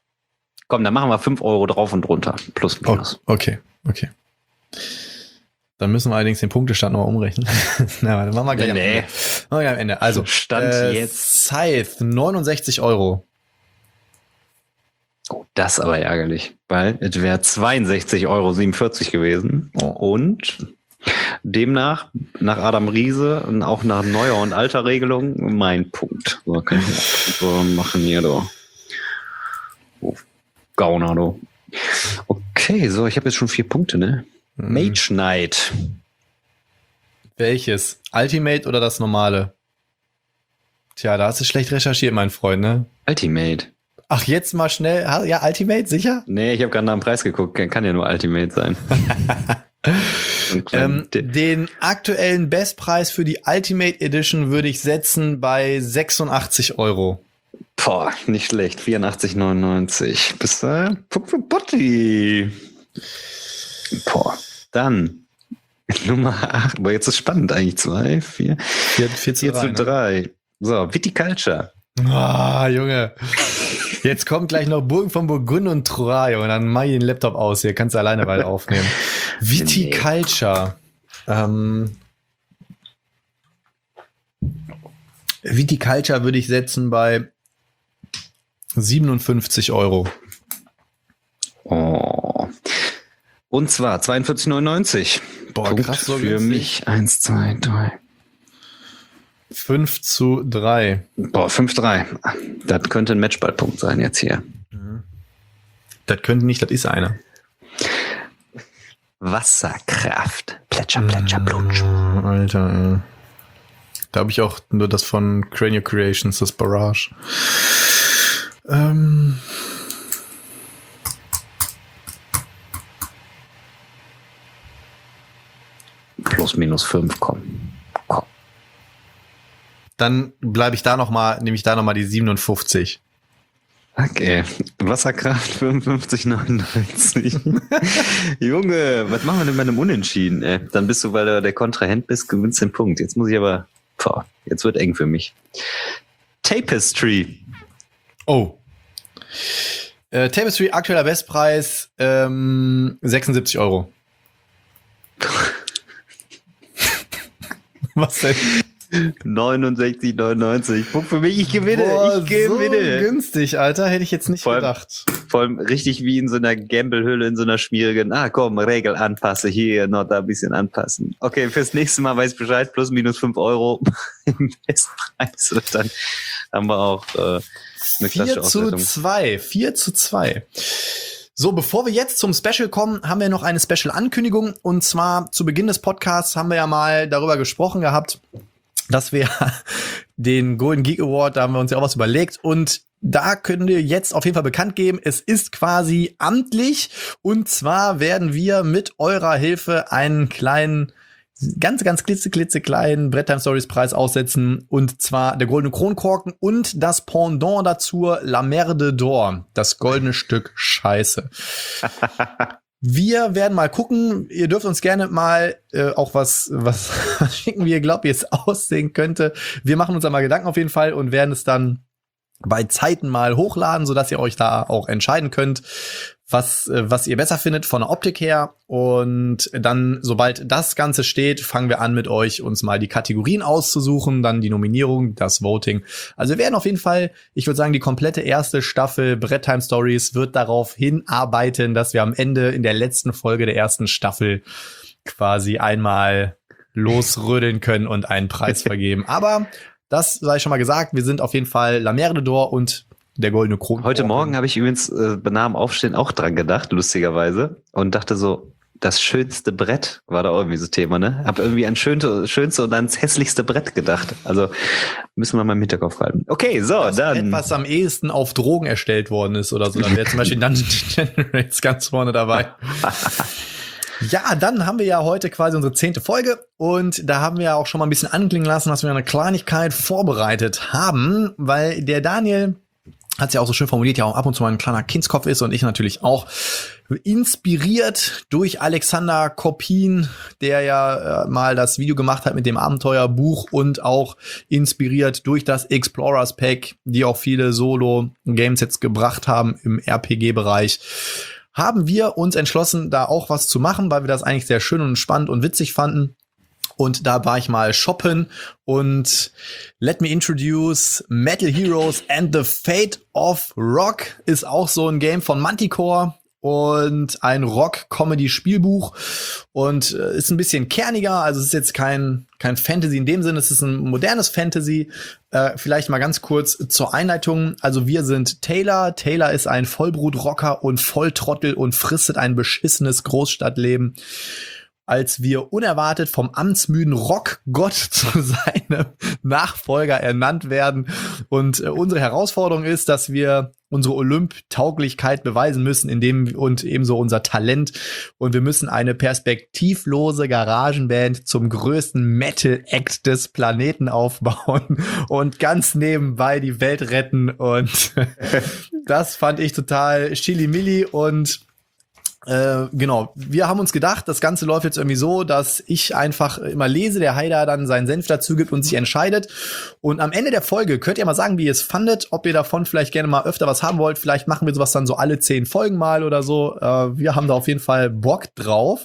Komm, dann machen wir 5 Euro drauf und drunter. Plus, minus. Okay. Dann müssen wir allerdings den Punktestand noch umrechnen. Na, warte, machen wir gleich am Ende. Also, Stand jetzt. Scythe, 69 €. Oh, das ist aber ärgerlich, weil es wäre 62,47 € gewesen. Und demnach, nach Adam Riese und auch nach neuer und alter Regelung, mein Punkt. So, kann ich so machen hier, du. Oh, Gauner, du. Okay, so, ich habe jetzt schon 4 Punkte, ne? Mage Knight. Welches? Ultimate oder das normale? Tja, da hast du schlecht recherchiert, mein Freund, ne? Ultimate. Ach, jetzt mal schnell. Ja, Ultimate, sicher? Nee, ich habe gerade nach dem Preis geguckt. Kann ja nur Ultimate sein. Den aktuellen Bestpreis für die Ultimate Edition würde ich setzen bei 86 €. Boah, nicht schlecht. 84,99. Bis Punkt für Botti. Boah, dann Nummer 8. Aber jetzt ist spannend eigentlich. 2, 4, 4 zu 3. Ne? So, Viticulture. Ah, Junge. Jetzt kommt gleich noch Burgen von Burgund und Troyes und dann mach ich den Laptop aus. Hier kannst du alleine weiter aufnehmen. Viticulture. Viticulture würde ich setzen bei 57 €. Oh. Und zwar 42,99. Boah, Punkt krass, so für günstig. mich. 1, 2, 3. 5 zu 3. Boah, 5-3. Das könnte ein Matchballpunkt sein jetzt hier. Das könnte nicht, das ist einer. Wasserkraft. Plätscher, Plätscher, Plutsch. Alter, ey. Da habe ich auch nur das von Cranial Creations, das Barrage. Plus, minus 5, komm. Dann bleibe ich da nochmal, nehme ich da nochmal die 57. Okay. Wasserkraft 55,99. Junge, was machen wir denn bei einem Unentschieden? Dann bist du, weil du der Kontrahent bist, gewinnst den Punkt. Jetzt muss ich aber, jetzt wird eng für mich. Tapestry. Oh. Tapestry, aktueller Bestpreis, 76 €. Was denn? 69,99. Punkt für mich, ich gewinne. Boah, ich gewinne. So günstig, Alter, hätte ich jetzt nicht gedacht. Vor allem richtig wie in so einer Gamble-Hülle, in so einer schmierigen, komm, Regel anpasse, hier, noch da ein bisschen anpassen. Okay, fürs nächste Mal weiß ich Bescheid, plus minus 5 € im Bestpreis. Und dann haben wir auch eine klassische Auswertung. 4 zu 2. So, bevor wir jetzt zum Special kommen, haben wir noch eine Special-Ankündigung. Und zwar zu Beginn des Podcasts haben wir ja mal darüber gesprochen gehabt, dass wir den Golden Geek Award, da haben wir uns ja auch was überlegt. Und da können wir jetzt auf jeden Fall bekannt geben, es ist quasi amtlich. Und zwar werden wir mit eurer Hilfe einen kleinen, ganz klitzekleinen Brett Time Stories Preis aussetzen. Und zwar der goldene Kronkorken und das Pendant dazu, La Merde d'Or, das goldene Stück Scheiße. Wir werden mal gucken. Ihr dürft uns gerne mal auch was schicken, wie ihr glaubt, wie es aussehen könnte. Wir machen uns da mal Gedanken auf jeden Fall und werden es dann bei Zeiten mal hochladen, sodass ihr euch da auch entscheiden könnt, was ihr besser findet von der Optik her. Und dann, sobald das Ganze steht, fangen wir an mit euch, uns mal die Kategorien auszusuchen, dann die Nominierung, das Voting. Also wir werden auf jeden Fall, ich würde sagen, die komplette erste Staffel Brett Time Stories wird darauf hinarbeiten, dass wir am Ende in der letzten Folge der ersten Staffel quasi einmal losrödeln können und einen Preis vergeben. Aber das sei schon mal gesagt, wir sind auf jeden Fall La Merde d'Or und der goldene Kronkorken. Heute Morgen habe ich übrigens nach dem Aufstehen auch dran gedacht, lustigerweise, und dachte so, das schönste Brett war da irgendwie so Thema, ne? Hab irgendwie an schönste und ans hässlichste Brett gedacht. Also müssen wir mal im Hinterkopf halten. Okay, so, das dann. Brett, was am ehesten auf Drogen erstellt worden ist oder so. Dann wäre zum Beispiel Dungeons & Generates ganz vorne dabei. Ja, dann haben wir ja heute quasi unsere 10. Folge und da haben wir ja auch schon mal ein bisschen anklingen lassen, dass wir eine Kleinigkeit vorbereitet haben, weil der Daniel hat's ja auch so schön formuliert, ja auch ab und zu mal ein kleiner Kindskopf ist und ich natürlich auch, inspiriert durch Alexander Kopin, der ja mal das Video gemacht hat mit dem Abenteuerbuch und auch inspiriert durch das Explorers Pack, die auch viele Solo-Games jetzt gebracht haben im RPG-Bereich. haben wir uns entschlossen, da auch was zu machen, weil wir das eigentlich sehr schön und spannend und witzig fanden. Und da war ich mal shoppen und let me introduce Metal Heroes and the Fate of Rock ist auch so ein Game von Manticore und ein Rock-Comedy-Spielbuch und ist ein bisschen kerniger, also es ist jetzt kein Fantasy in dem Sinne, es ist ein modernes Fantasy. Vielleicht mal ganz kurz zur Einleitung. Also wir sind Taylor. Taylor ist ein Vollblut-Rocker und Volltrottel und fristet ein beschissenes Großstadtleben. Als wir unerwartet vom amtsmüden Rockgott zu seinem Nachfolger ernannt werden. Und unsere Herausforderung ist, dass wir unsere Olymp-Tauglichkeit beweisen müssen, und ebenso unser Talent. Und wir müssen eine perspektivlose Garagenband zum größten Metal-Act des Planeten aufbauen und ganz nebenbei die Welt retten. Und das fand ich total chili-milli und genau, wir haben uns gedacht, das Ganze läuft jetzt irgendwie so, dass ich einfach immer lese, der Haider dann seinen Senf dazu gibt und sich entscheidet. Und am Ende der Folge könnt ihr mal sagen, wie ihr es fandet, ob ihr davon vielleicht gerne mal öfter was haben wollt. Vielleicht machen wir sowas dann so alle 10 Folgen mal oder so. Wir haben da auf jeden Fall Bock drauf.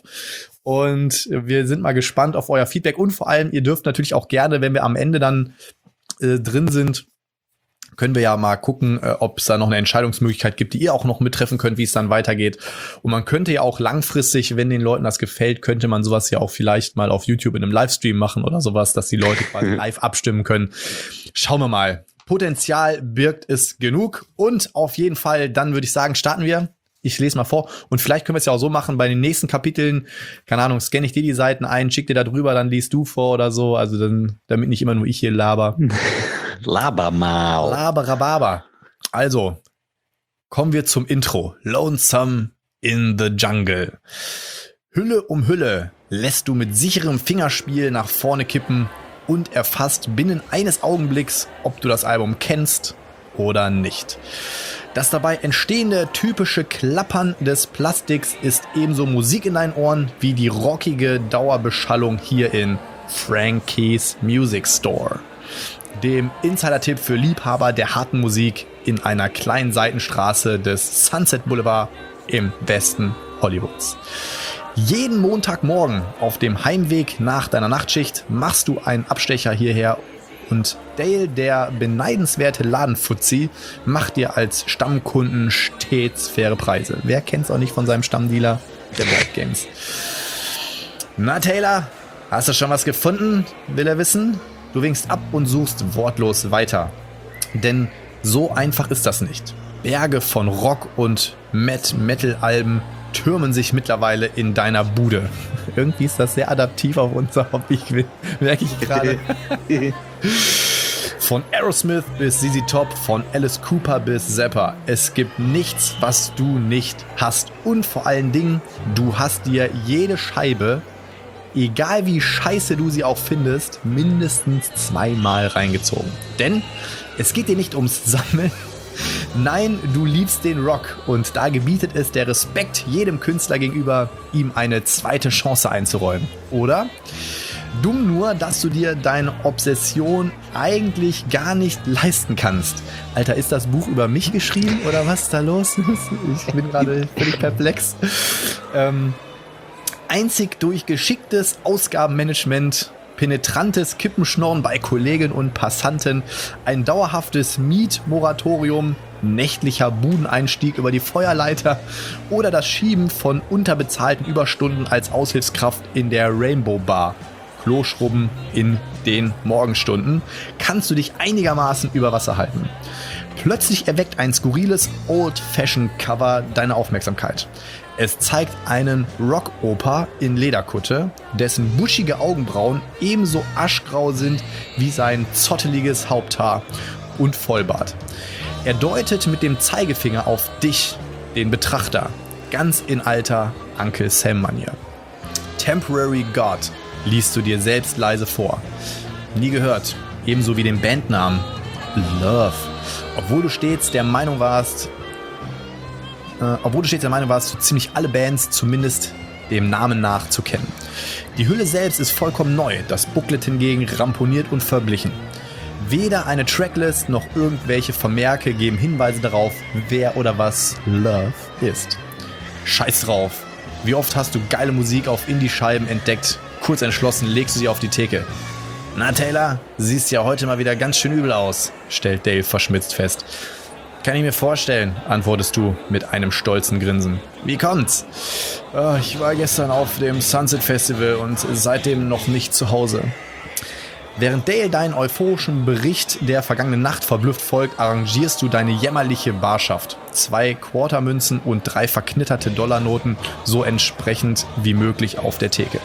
Und wir sind mal gespannt auf euer Feedback. Und vor allem, ihr dürft natürlich auch gerne, wenn wir am Ende dann drin sind, können wir ja mal gucken, ob es da noch eine Entscheidungsmöglichkeit gibt, die ihr auch noch mittreffen könnt, wie es dann weitergeht. Und man könnte ja auch langfristig, wenn den Leuten das gefällt, könnte man sowas ja auch vielleicht mal auf YouTube in einem Livestream machen oder sowas, dass die Leute quasi live abstimmen können. Schauen wir mal. Potenzial birgt es genug. Und auf jeden Fall, dann würde ich sagen, starten wir. Ich lese mal vor. Und vielleicht können wir es ja auch so machen, bei den nächsten Kapiteln, keine Ahnung, scanne ich dir die Seiten ein, schick dir da drüber, dann liest du vor oder so. Also dann, damit nicht immer nur ich hier laber. Laber mal. Laberababa. Also, kommen wir zum Intro. Lonesome in the Jungle. Hülle um Hülle lässt du mit sicherem Fingerspiel nach vorne kippen und erfasst binnen eines Augenblicks, ob du das Album kennst oder nicht. Das dabei entstehende typische Klappern des Plastiks ist ebenso Musik in deinen Ohren wie die rockige Dauerbeschallung hier in Frankie's Music Store, dem Insider-Tipp für Liebhaber der harten Musik in einer kleinen Seitenstraße des Sunset Boulevard im Westen Hollywoods. Jeden Montagmorgen auf dem Heimweg nach deiner Nachtschicht machst du einen Abstecher hierher und Dale, der beneidenswerte Ladenfuzzi, macht dir als Stammkunden stets faire Preise. Wer kennt's auch nicht von seinem Stammdealer? Der Board Games. Na Taylor, hast du schon was gefunden? Will er wissen? Du winkst ab und suchst wortlos weiter. Denn so einfach ist das nicht. Berge von Rock- und Metal-Alben türmen sich mittlerweile in deiner Bude. Irgendwie ist das sehr adaptiv auf unser Hobby, merke ich gerade. Von Aerosmith bis ZZ Top, von Alice Cooper bis Zappa. Es gibt nichts, was du nicht hast. Und vor allen Dingen, du hast dir jede Scheibe, egal wie scheiße du sie auch findest, mindestens 2-mal reingezogen. Denn es geht dir nicht ums Sammeln. Nein, du liebst den Rock und da gebietet es der Respekt jedem Künstler gegenüber, ihm eine zweite Chance einzuräumen. Oder? Dumm nur, dass du dir deine Obsession eigentlich gar nicht leisten kannst. Alter, ist das Buch über mich geschrieben oder was ist da los? Ich bin gerade völlig perplex. Einzig durch geschicktes Ausgabenmanagement, penetrantes Kippenschnorren bei Kollegen und Passanten, ein dauerhaftes Mietmoratorium, nächtlicher Budeneinstieg über die Feuerleiter oder das Schieben von unterbezahlten Überstunden als Aushilfskraft in der Rainbow Bar, Kloschrubben in den Morgenstunden, kannst du dich einigermaßen über Wasser halten. Plötzlich erweckt ein skurriles Old-Fashioned-Cover deine Aufmerksamkeit. Es zeigt einen Rockoper in Lederkutte, dessen buschige Augenbrauen ebenso aschgrau sind wie sein zotteliges Haupthaar und Vollbart. Er deutet mit dem Zeigefinger auf dich, den Betrachter, ganz in alter Uncle Sam-Manier. Temporary God liest du dir selbst leise vor. Nie gehört, ebenso wie den Bandnamen Love. Obwohl du stets der Meinung warst, so ziemlich alle Bands zumindest dem Namen nach zu kennen. Die Hülle selbst ist vollkommen neu, das Booklet hingegen ramponiert und verblichen. Weder eine Tracklist noch irgendwelche Vermerke geben Hinweise darauf, wer oder was Love ist. Scheiß drauf. Wie oft hast du geile Musik auf Indie-Scheiben entdeckt? Kurz entschlossen legst du sie auf die Theke. Na Taylor, siehst ja heute mal wieder ganz schön übel aus, stellt Dale verschmitzt fest. Kann ich mir vorstellen, antwortest du mit einem stolzen Grinsen. Wie kommt's? Ich war gestern auf dem Sunset Festival und seitdem noch nicht zu Hause. Während Dale deinen euphorischen Bericht der vergangenen Nacht verblüfft folgt, arrangierst du deine jämmerliche Barschaft. 2 Quartermünzen und 3 verknitterte Dollarnoten, so entsprechend wie möglich auf der Theke.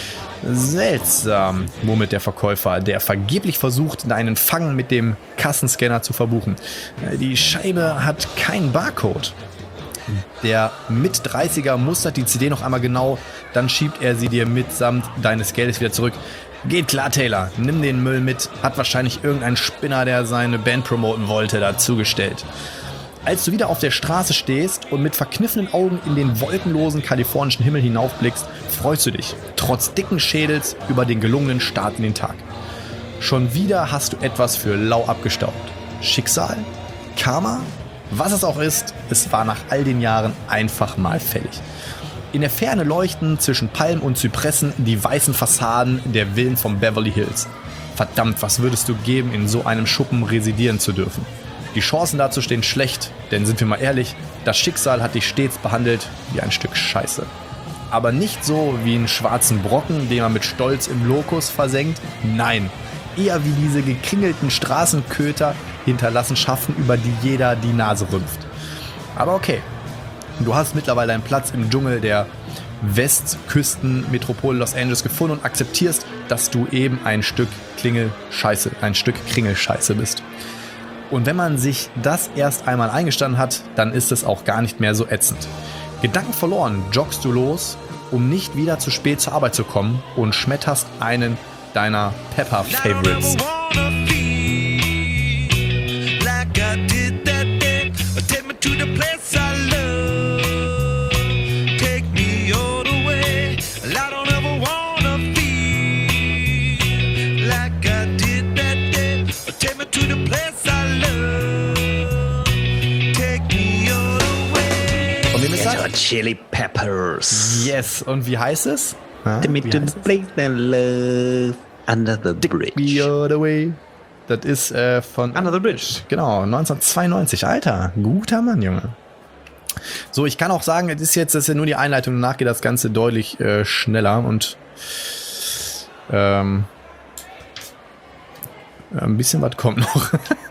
Seltsam, murmelt der Verkäufer, der vergeblich versucht, deinen Fang mit dem Kassenscanner zu verbuchen. Die Scheibe hat keinen Barcode. Der Mit-30er mustert die CD noch einmal genau, dann schiebt er sie dir mitsamt deines Geldes wieder zurück. Geht klar, Taylor, nimm den Müll mit, hat wahrscheinlich irgendein Spinner, der seine Band promoten wollte, dazugestellt. Als du wieder auf der Straße stehst und mit verkniffenen Augen in den wolkenlosen kalifornischen Himmel hinaufblickst, freust du dich, trotz dicken Schädels, über den gelungenen Start in den Tag. Schon wieder hast du etwas für lau abgestaubt. Schicksal? Karma? Was es auch ist, es war nach all den Jahren einfach mal fällig. In der Ferne leuchten zwischen Palmen und Zypressen die weißen Fassaden der Villen von Beverly Hills. Verdammt, was würdest du geben, in so einem Schuppen residieren zu dürfen? Die Chancen dazu stehen schlecht, denn sind wir mal ehrlich, das Schicksal hat dich stets behandelt wie ein Stück Scheiße. Aber nicht so wie einen schwarzen Brocken, den man mit Stolz im Lokus versenkt. Nein, eher wie diese gekringelten Straßenköter Hinterlassenschaften, über die jeder die Nase rümpft. Aber okay, du hast mittlerweile einen Platz im Dschungel der Westküstenmetropole Los Angeles gefunden und akzeptierst, dass du eben ein Stück Kringelscheiße bist. Und wenn man sich das erst einmal eingestanden hat, dann ist es auch gar nicht mehr so ätzend. Gedanken verloren joggst du los, um nicht wieder zu spät zur Arbeit zu kommen und schmetterst einen deiner Pepper-Favorites. Chili Peppers. Yes, und wie heißt es? Under the Bridge. Das ist von Under the Bridge. Genau, 1992. Alter, guter Mann, Junge. So, ich kann auch sagen, das ist ja nur die Einleitung, danach geht das Ganze deutlich schneller und ein bisschen was kommt noch.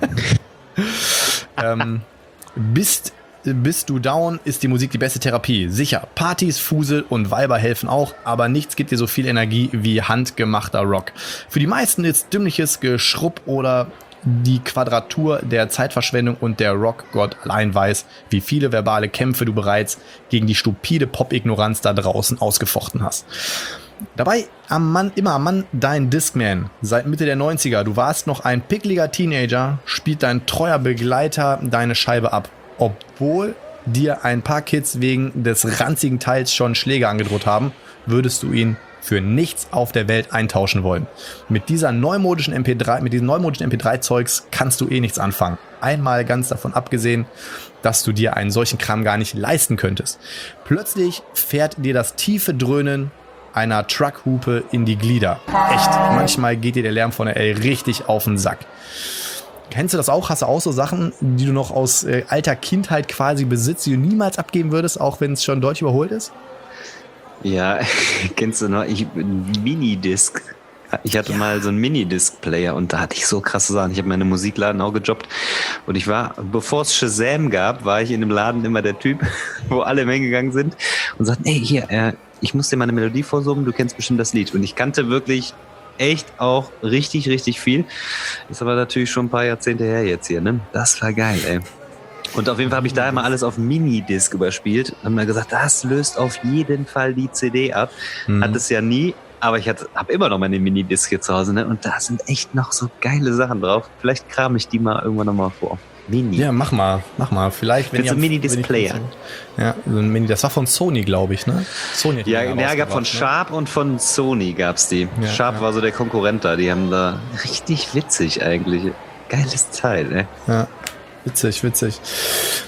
Bist du down, ist die Musik die beste Therapie. Sicher, Partys, Fusel und Weiber helfen auch, aber nichts gibt dir so viel Energie wie handgemachter Rock. Für die meisten ist dümmliches Geschrubb oder die Quadratur der Zeitverschwendung und der Rockgott allein weiß, wie viele verbale Kämpfe du bereits gegen die stupide Pop-Ignoranz da draußen ausgefochten hast. Dabei immer am Mann dein Discman. Seit Mitte der 90er, du warst noch ein pickliger Teenager, spielt dein treuer Begleiter deine Scheibe ab. Obwohl dir ein paar Kids wegen des ranzigen Teils schon Schläge angedroht haben, würdest du ihn für nichts auf der Welt eintauschen wollen. Mit diesem neumodischen MP3-Zeugs kannst du eh nichts anfangen. Einmal ganz davon abgesehen, dass du dir einen solchen Kram gar nicht leisten könntest. Plötzlich fährt dir das tiefe Dröhnen einer Truckhupe in die Glieder. Echt, manchmal geht dir der Lärm von der L richtig auf den Sack. Kennst du das auch? Hast du auch so Sachen, die du noch aus alter Kindheit quasi besitzt, die du niemals abgeben würdest, auch wenn es schon deutlich überholt ist? Ja, kennst du noch? Minidisc. Ich hatte mal so einen Minidisc-Player und da hatte ich so krasse Sachen. Ich habe meine Musikladen auch gejobbt und ich war, bevor es Shazam gab, war ich in dem Laden immer der Typ, wo alle hingegangen sind und sagten, ey, hier, ich muss dir mal eine Melodie vorsummen, du kennst bestimmt das Lied. Und ich kannte wirklich echt auch richtig, richtig viel. Ist aber natürlich schon ein paar Jahrzehnte her jetzt hier, ne? Das war geil, ey. Und auf jeden Fall habe ich da immer alles auf Minidisc überspielt und mir gesagt, das löst auf jeden Fall die CD ab. Hat es ja nie, aber ich habe immer noch meine Minidisc hier zu Hause, ne? Und da sind echt noch so geile Sachen drauf. Vielleicht kram ich die mal irgendwann nochmal vor. Mini. Ja, mach mal. Vielleicht, wenn so ein Mini-Displayer. Ja, so ein Mini. Das war von Sony, glaube ich, ne? Sony. Ja, gab von Sharp und von Sony gab's die. Ja, Sharp war so der Konkurrent da. Die haben da richtig witzig eigentlich. Geiles Teil, ey. Ja, witzig.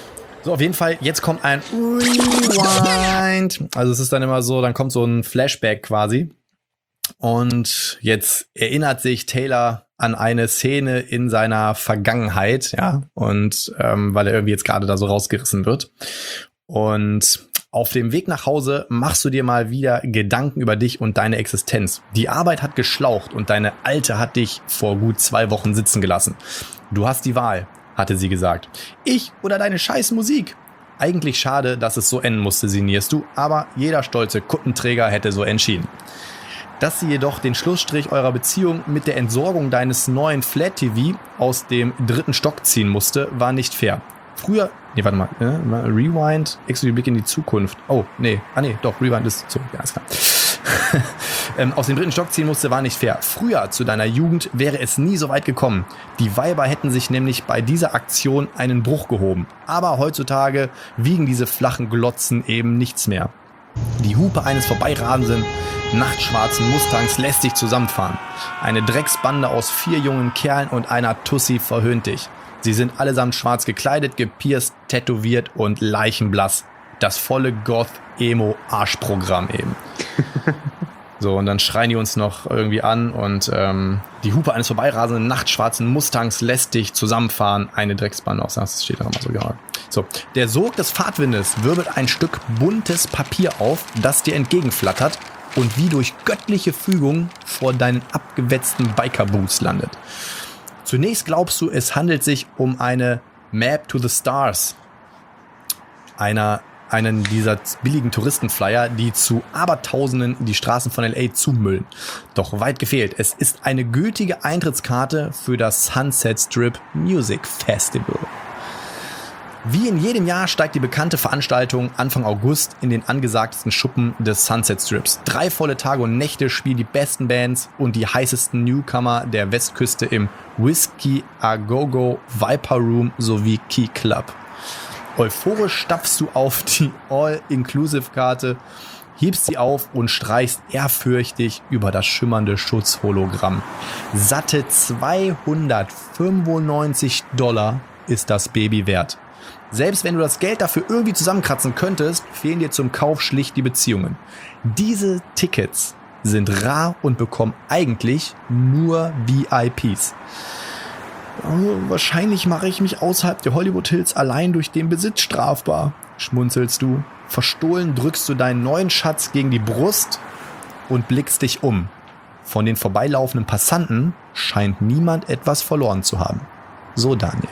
So, auf jeden Fall, jetzt kommt ein Rewind. Also es ist dann immer so, dann kommt so ein Flashback quasi. Und jetzt erinnert sich Taylor an eine Szene in seiner Vergangenheit, ja, und weil er irgendwie jetzt gerade da so rausgerissen wird. Und auf dem Weg nach Hause machst du dir mal wieder Gedanken über dich und deine Existenz. Die Arbeit hat geschlaucht und deine Alte hat dich vor gut 2 Wochen sitzen gelassen. Du hast die Wahl, hatte sie gesagt. Ich oder deine scheiß Musik? Eigentlich schade, dass es so enden musste, sinnierst du, aber jeder stolze Kuttenträger hätte so entschieden. Dass sie jedoch den Schlussstrich eurer Beziehung mit der Entsorgung deines neuen Flat TV aus dem 3. Stock ziehen musste, war nicht fair. Früher, Rewind, exklusiv Blick in die Zukunft. Oh, nee, doch, Rewind ist zurück, ja, ist klar. Aus dem 3. Stock ziehen musste, war nicht fair. Früher, zu deiner Jugend, wäre es nie so weit gekommen. Die Weiber hätten sich nämlich bei dieser Aktion einen Bruch gehoben. Aber heutzutage wiegen diese flachen Glotzen eben nichts mehr. Die Hupe eines vorbeirasenden, nachtschwarzen Mustangs lässt dich zusammenfahren. Eine Drecksbande aus 4 jungen Kerlen und einer Tussi verhöhnt dich. Sie sind allesamt schwarz gekleidet, gepierst, tätowiert und leichenblass. Das volle Goth-Emo-Arschprogramm eben. So, und dann schreien die uns noch irgendwie an und die Hupe eines vorbeirasenden, nachtschwarzen Mustangs lässt dich zusammenfahren. Eine Drecksbande aus, das steht da nochmal so gehauen. So, der Sog des Fahrtwindes wirbelt ein Stück buntes Papier auf, das dir entgegenflattert und wie durch göttliche Fügung vor deinen abgewetzten Biker-Boots landet. Zunächst glaubst du, es handelt sich um eine Map to the Stars. Einen dieser billigen Touristenflyer, die zu Abertausenden die Straßen von L.A. zumüllen. Doch weit gefehlt. Es ist eine gültige Eintrittskarte für das Sunset Strip Music Festival. Wie in jedem Jahr steigt die bekannte Veranstaltung Anfang August in den angesagtesten Schuppen des Sunset Strips. 3 volle Tage und Nächte spielen die besten Bands und die heißesten Newcomer der Westküste im Whiskey A Go-Go, Viper Room sowie Key Club. Euphorisch stapfst du auf die All-Inclusive-Karte, hebst sie auf und streichst ehrfürchtig über das schimmernde Schutzhologramm. Satte $295 ist das Baby wert. Selbst wenn du das Geld dafür irgendwie zusammenkratzen könntest, fehlen dir zum Kauf schlicht die Beziehungen. Diese Tickets sind rar und bekommen eigentlich nur VIPs. Wahrscheinlich mache ich mich außerhalb der Hollywood Hills allein durch den Besitz strafbar, schmunzelst du. Verstohlen drückst du deinen neuen Schatz gegen die Brust und blickst dich um. Von den vorbeilaufenden Passanten scheint niemand etwas verloren zu haben. So, Daniel.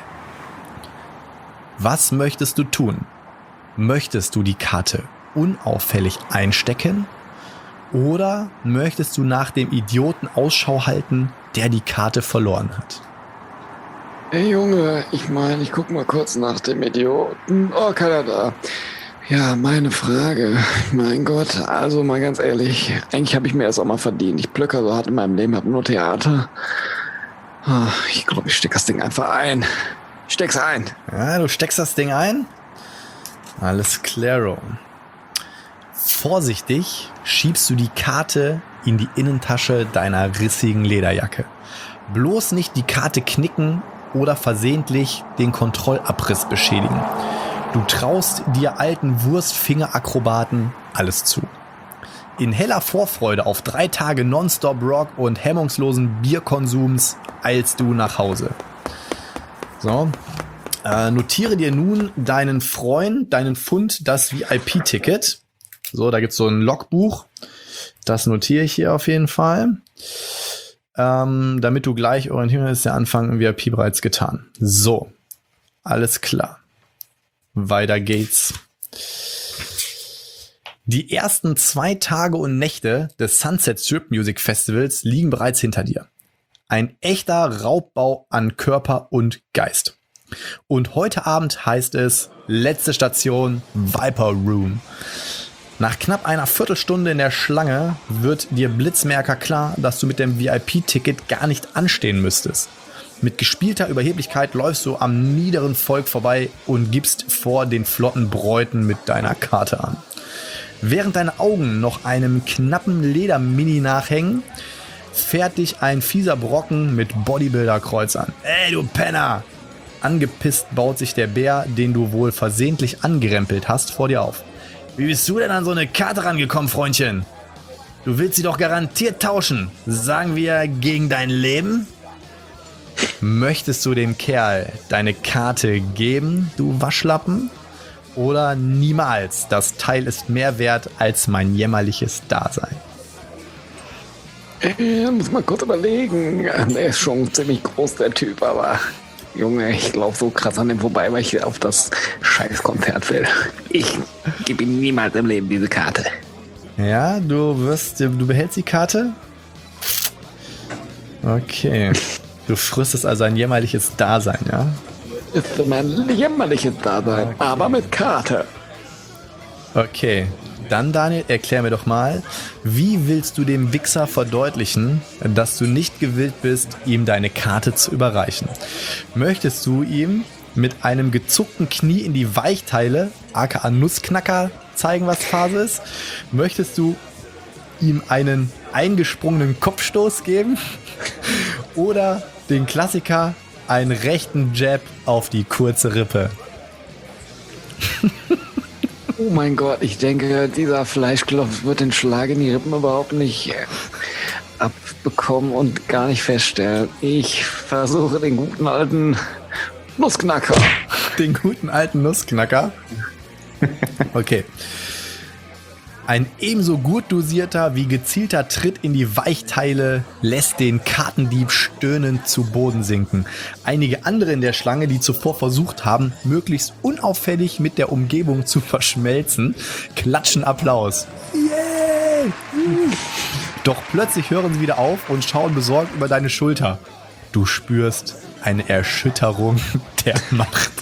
Was möchtest du tun? Möchtest du die Karte unauffällig einstecken? Oder möchtest du nach dem Idioten Ausschau halten, der die Karte verloren hat? Hey Junge, ich guck mal kurz nach dem Idioten. Oh, keiner da. Ja, meine Frage. Mein Gott, also mal ganz ehrlich, eigentlich habe ich mir das auch mal verdient. Ich blöcke so hart in meinem Leben, habe nur Theater. Ich glaube, ich steck das Ding einfach ein. Steck's ein. Ja, du steckst das Ding ein? Alles klaro. Vorsichtig schiebst du die Karte in die Innentasche deiner rissigen Lederjacke. Bloß nicht die Karte knicken oder versehentlich den Kontrollabriss beschädigen. Du traust dir alten Wurstfingerakrobaten alles zu. In heller Vorfreude auf 3 Tage Nonstop-Rock und hemmungslosen Bierkonsums eilst du nach Hause. So, notiere dir nun deinen Freund, deinen Fund, das VIP-Ticket. So, da gibt's so ein Logbuch. Das notiere ich hier auf jeden Fall. Damit du gleich orientieren ist der Anfang im VIP bereits getan. So, alles klar. Weiter geht's. Die ersten 2 Tage und Nächte des Sunset Strip Music Festivals liegen bereits hinter dir. Ein echter Raubbau an Körper und Geist. Und heute Abend heißt es letzte Station Viper Room. Nach knapp einer Viertelstunde in der Schlange wird dir Blitzmerker klar, dass du mit dem VIP-Ticket gar nicht anstehen müsstest. Mit gespielter Überheblichkeit läufst du am niederen Volk vorbei und gibst vor den flotten Bräuten mit deiner Karte an. Während deine Augen noch einem knappen Ledermini nachhängen, fährt dich ein fieser Brocken mit Bodybuilder-Kreuz an. Ey, du Penner! angepisst baut sich der Bär, den du wohl versehentlich angerempelt hast, vor dir auf. Wie bist du denn an so eine Karte rangekommen, Freundchen? Du willst sie doch garantiert tauschen. Sagen wir gegen dein Leben? Möchtest du dem Kerl deine Karte geben, du Waschlappen? Oder niemals? Das Teil ist mehr wert als mein jämmerliches Dasein. Muss mal kurz überlegen. Der ist schon ziemlich groß, der Typ, aber Junge, ich laufe so krass an dem vorbei, weil ich auf das Scheißkonzert will. Ich gebe ihm niemals im Leben diese Karte. Ja, du behältst die Karte? Okay. Du fristest also ein jämmerliches Dasein, ja? Ist mein jämmerliches Dasein, aber mit Karte. Okay. Dann, Daniel, erklär mir doch mal, wie willst du dem Wichser verdeutlichen, dass du nicht gewillt bist, ihm deine Karte zu überreichen? Möchtest du ihm mit einem gezuckten Knie in die Weichteile, aka Nussknacker, zeigen, was Phase ist? Möchtest du ihm einen eingesprungenen Kopfstoß geben? Oder den Klassiker, einen rechten Jab auf die kurze Rippe? Oh mein Gott, ich denke, dieser Fleischklopf wird den Schlag in die Rippen überhaupt nicht abbekommen und gar nicht feststellen. Ich versuche den guten alten Nussknacker. Den guten alten Nussknacker? Okay. Ein ebenso gut dosierter wie gezielter Tritt in die Weichteile lässt den Kartendieb stöhnend zu Boden sinken. Einige andere in der Schlange, die zuvor versucht haben, möglichst unauffällig mit der Umgebung zu verschmelzen, klatschen Applaus. Yeah! Doch plötzlich hören sie wieder auf und schauen besorgt über deine Schulter. Du spürst eine Erschütterung der Macht.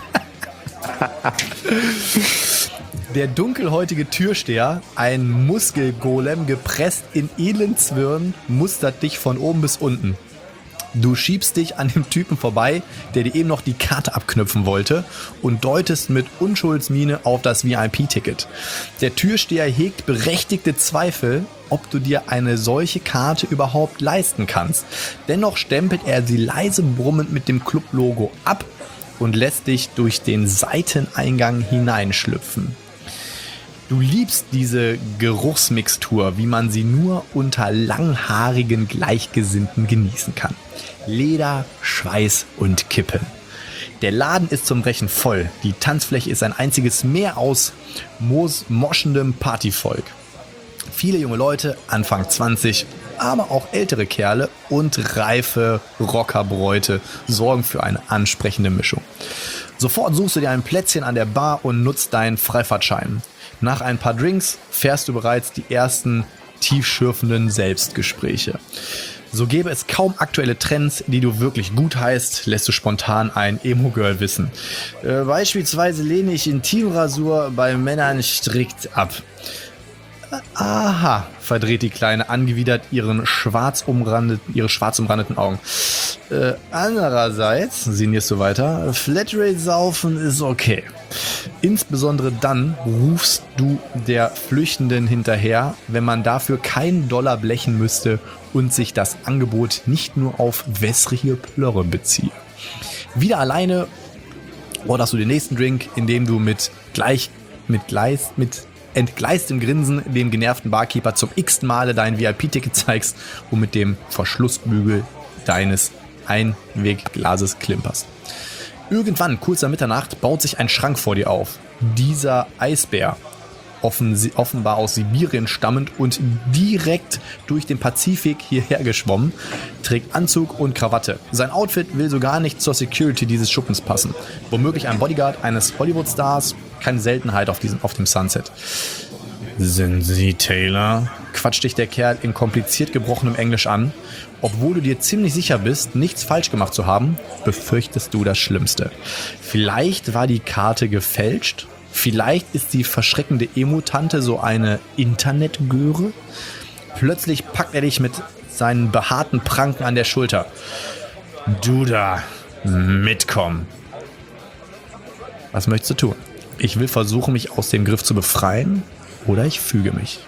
Der dunkelhäutige Türsteher, ein Muskelgolem gepresst in Elendszwirn, mustert dich von oben bis unten. Du schiebst dich an dem Typen vorbei, der dir eben noch die Karte abknüpfen wollte, und deutest mit Unschuldsmiene auf das VIP-Ticket. Der Türsteher hegt berechtigte Zweifel, ob du dir eine solche Karte überhaupt leisten kannst. Dennoch stempelt er sie leise brummend mit dem Club-Logo ab und lässt dich durch den Seiteneingang hineinschlüpfen. Du liebst diese Geruchsmixtur, wie man sie nur unter langhaarigen Gleichgesinnten genießen kann. Leder, Schweiß und Kippen. Der Laden ist zum Brechen voll. Die Tanzfläche ist ein einziges Meer aus moschendem Partyvolk. Viele junge Leute, Anfang 20, aber auch ältere Kerle und reife Rockerbräute sorgen für eine ansprechende Mischung. Sofort suchst du dir ein Plätzchen an der Bar und nutzt deinen Freifahrtschein. Nach ein paar Drinks fährst du bereits die ersten tiefschürfenden Selbstgespräche. So gäbe es kaum aktuelle Trends, die du wirklich gut heißt, lässt du spontan ein Emo-Girl wissen. Beispielsweise lehne ich Intimrasur bei Männern strikt ab. Aha, verdreht die Kleine angewidert ihre schwarz umrandeten Augen. Andererseits, sinnierst du weiter, Flatrate-Saufen ist okay. Insbesondere dann rufst du der Flüchtenden hinterher, wenn man dafür keinen Dollar blechen müsste und sich das Angebot nicht nur auf wässrige Plörre beziehe. Wieder alleine orderst du den nächsten Drink, indem du mit entgleistem Grinsen dem genervten Barkeeper zum x-ten Male dein VIP-Ticket zeigst und mit dem Verschlussbügel deines Einwegglases klimperst. Irgendwann, kurz nach Mitternacht, baut sich ein Schrank vor dir auf. Dieser Eisbär, offenbar aus Sibirien stammend und direkt durch den Pazifik hierher geschwommen, trägt Anzug und Krawatte. Sein Outfit will sogar nicht zur Security dieses Schuppens passen. Womöglich ein Bodyguard eines Hollywood-Stars, keine Seltenheit auf dem Sunset. Sind Sie Taylor? Quatscht dich der Kerl in kompliziert gebrochenem Englisch an. Obwohl du dir ziemlich sicher bist, nichts falsch gemacht zu haben, befürchtest du das Schlimmste. Vielleicht war die Karte gefälscht? Vielleicht ist die verschreckende Emo-Tante so eine Internetgöre? Plötzlich packt er dich mit seinen behaarten Pranken an der Schulter. Du da, mitkommen. Was möchtest du tun? Ich will versuchen, mich aus dem Griff zu befreien, oder ich füge mich.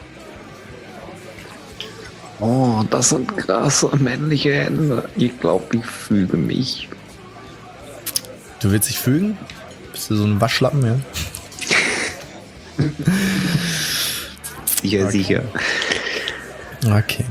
Oh, das sind krasse männliche Hände. Ich glaube, ich füge mich. Du willst dich fügen? Bist du so ein Waschlappen, ja? Sicher, okay. Sicher. Okay.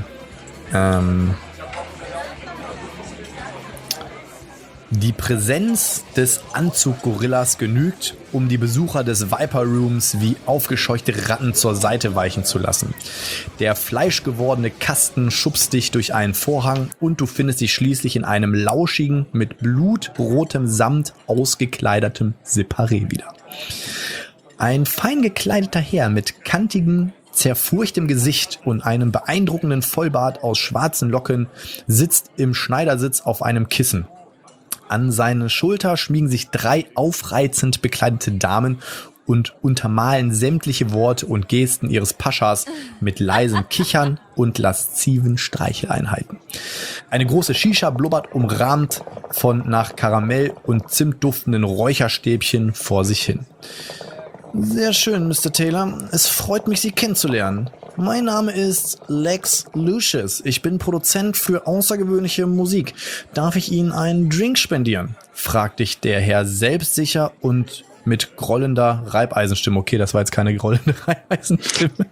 Die Präsenz des Anzug-Gorillas genügt, um die Besucher des Viper Rooms wie aufgescheuchte Ratten zur Seite weichen zu lassen. Der fleischgewordene Kasten schubst dich durch einen Vorhang und du findest dich schließlich in einem lauschigen, mit blutrotem Samt ausgekleidetem Separé wieder. Ein fein gekleideter Herr mit kantigem, zerfurchtem Gesicht und einem beeindruckenden Vollbart aus schwarzen Locken sitzt im Schneidersitz auf einem Kissen. An seine Schulter schmiegen sich 3 aufreizend bekleidete Damen und untermalen sämtliche Worte und Gesten ihres Paschas mit leisem Kichern und lasziven Streicheleinheiten. Eine große Shisha blubbert umrahmt von nach Karamell und Zimt duftenden Räucherstäbchen vor sich hin. Sehr schön, Mr. Taylor. Es freut mich, Sie kennenzulernen. Mein Name ist Lex Lucius. Ich bin Produzent für außergewöhnliche Musik. Darf ich Ihnen einen Drink spendieren? Fragt dich der Herr selbstsicher und mit grollender Reibeisenstimme. Okay, das war jetzt keine grollende Reibeisenstimme.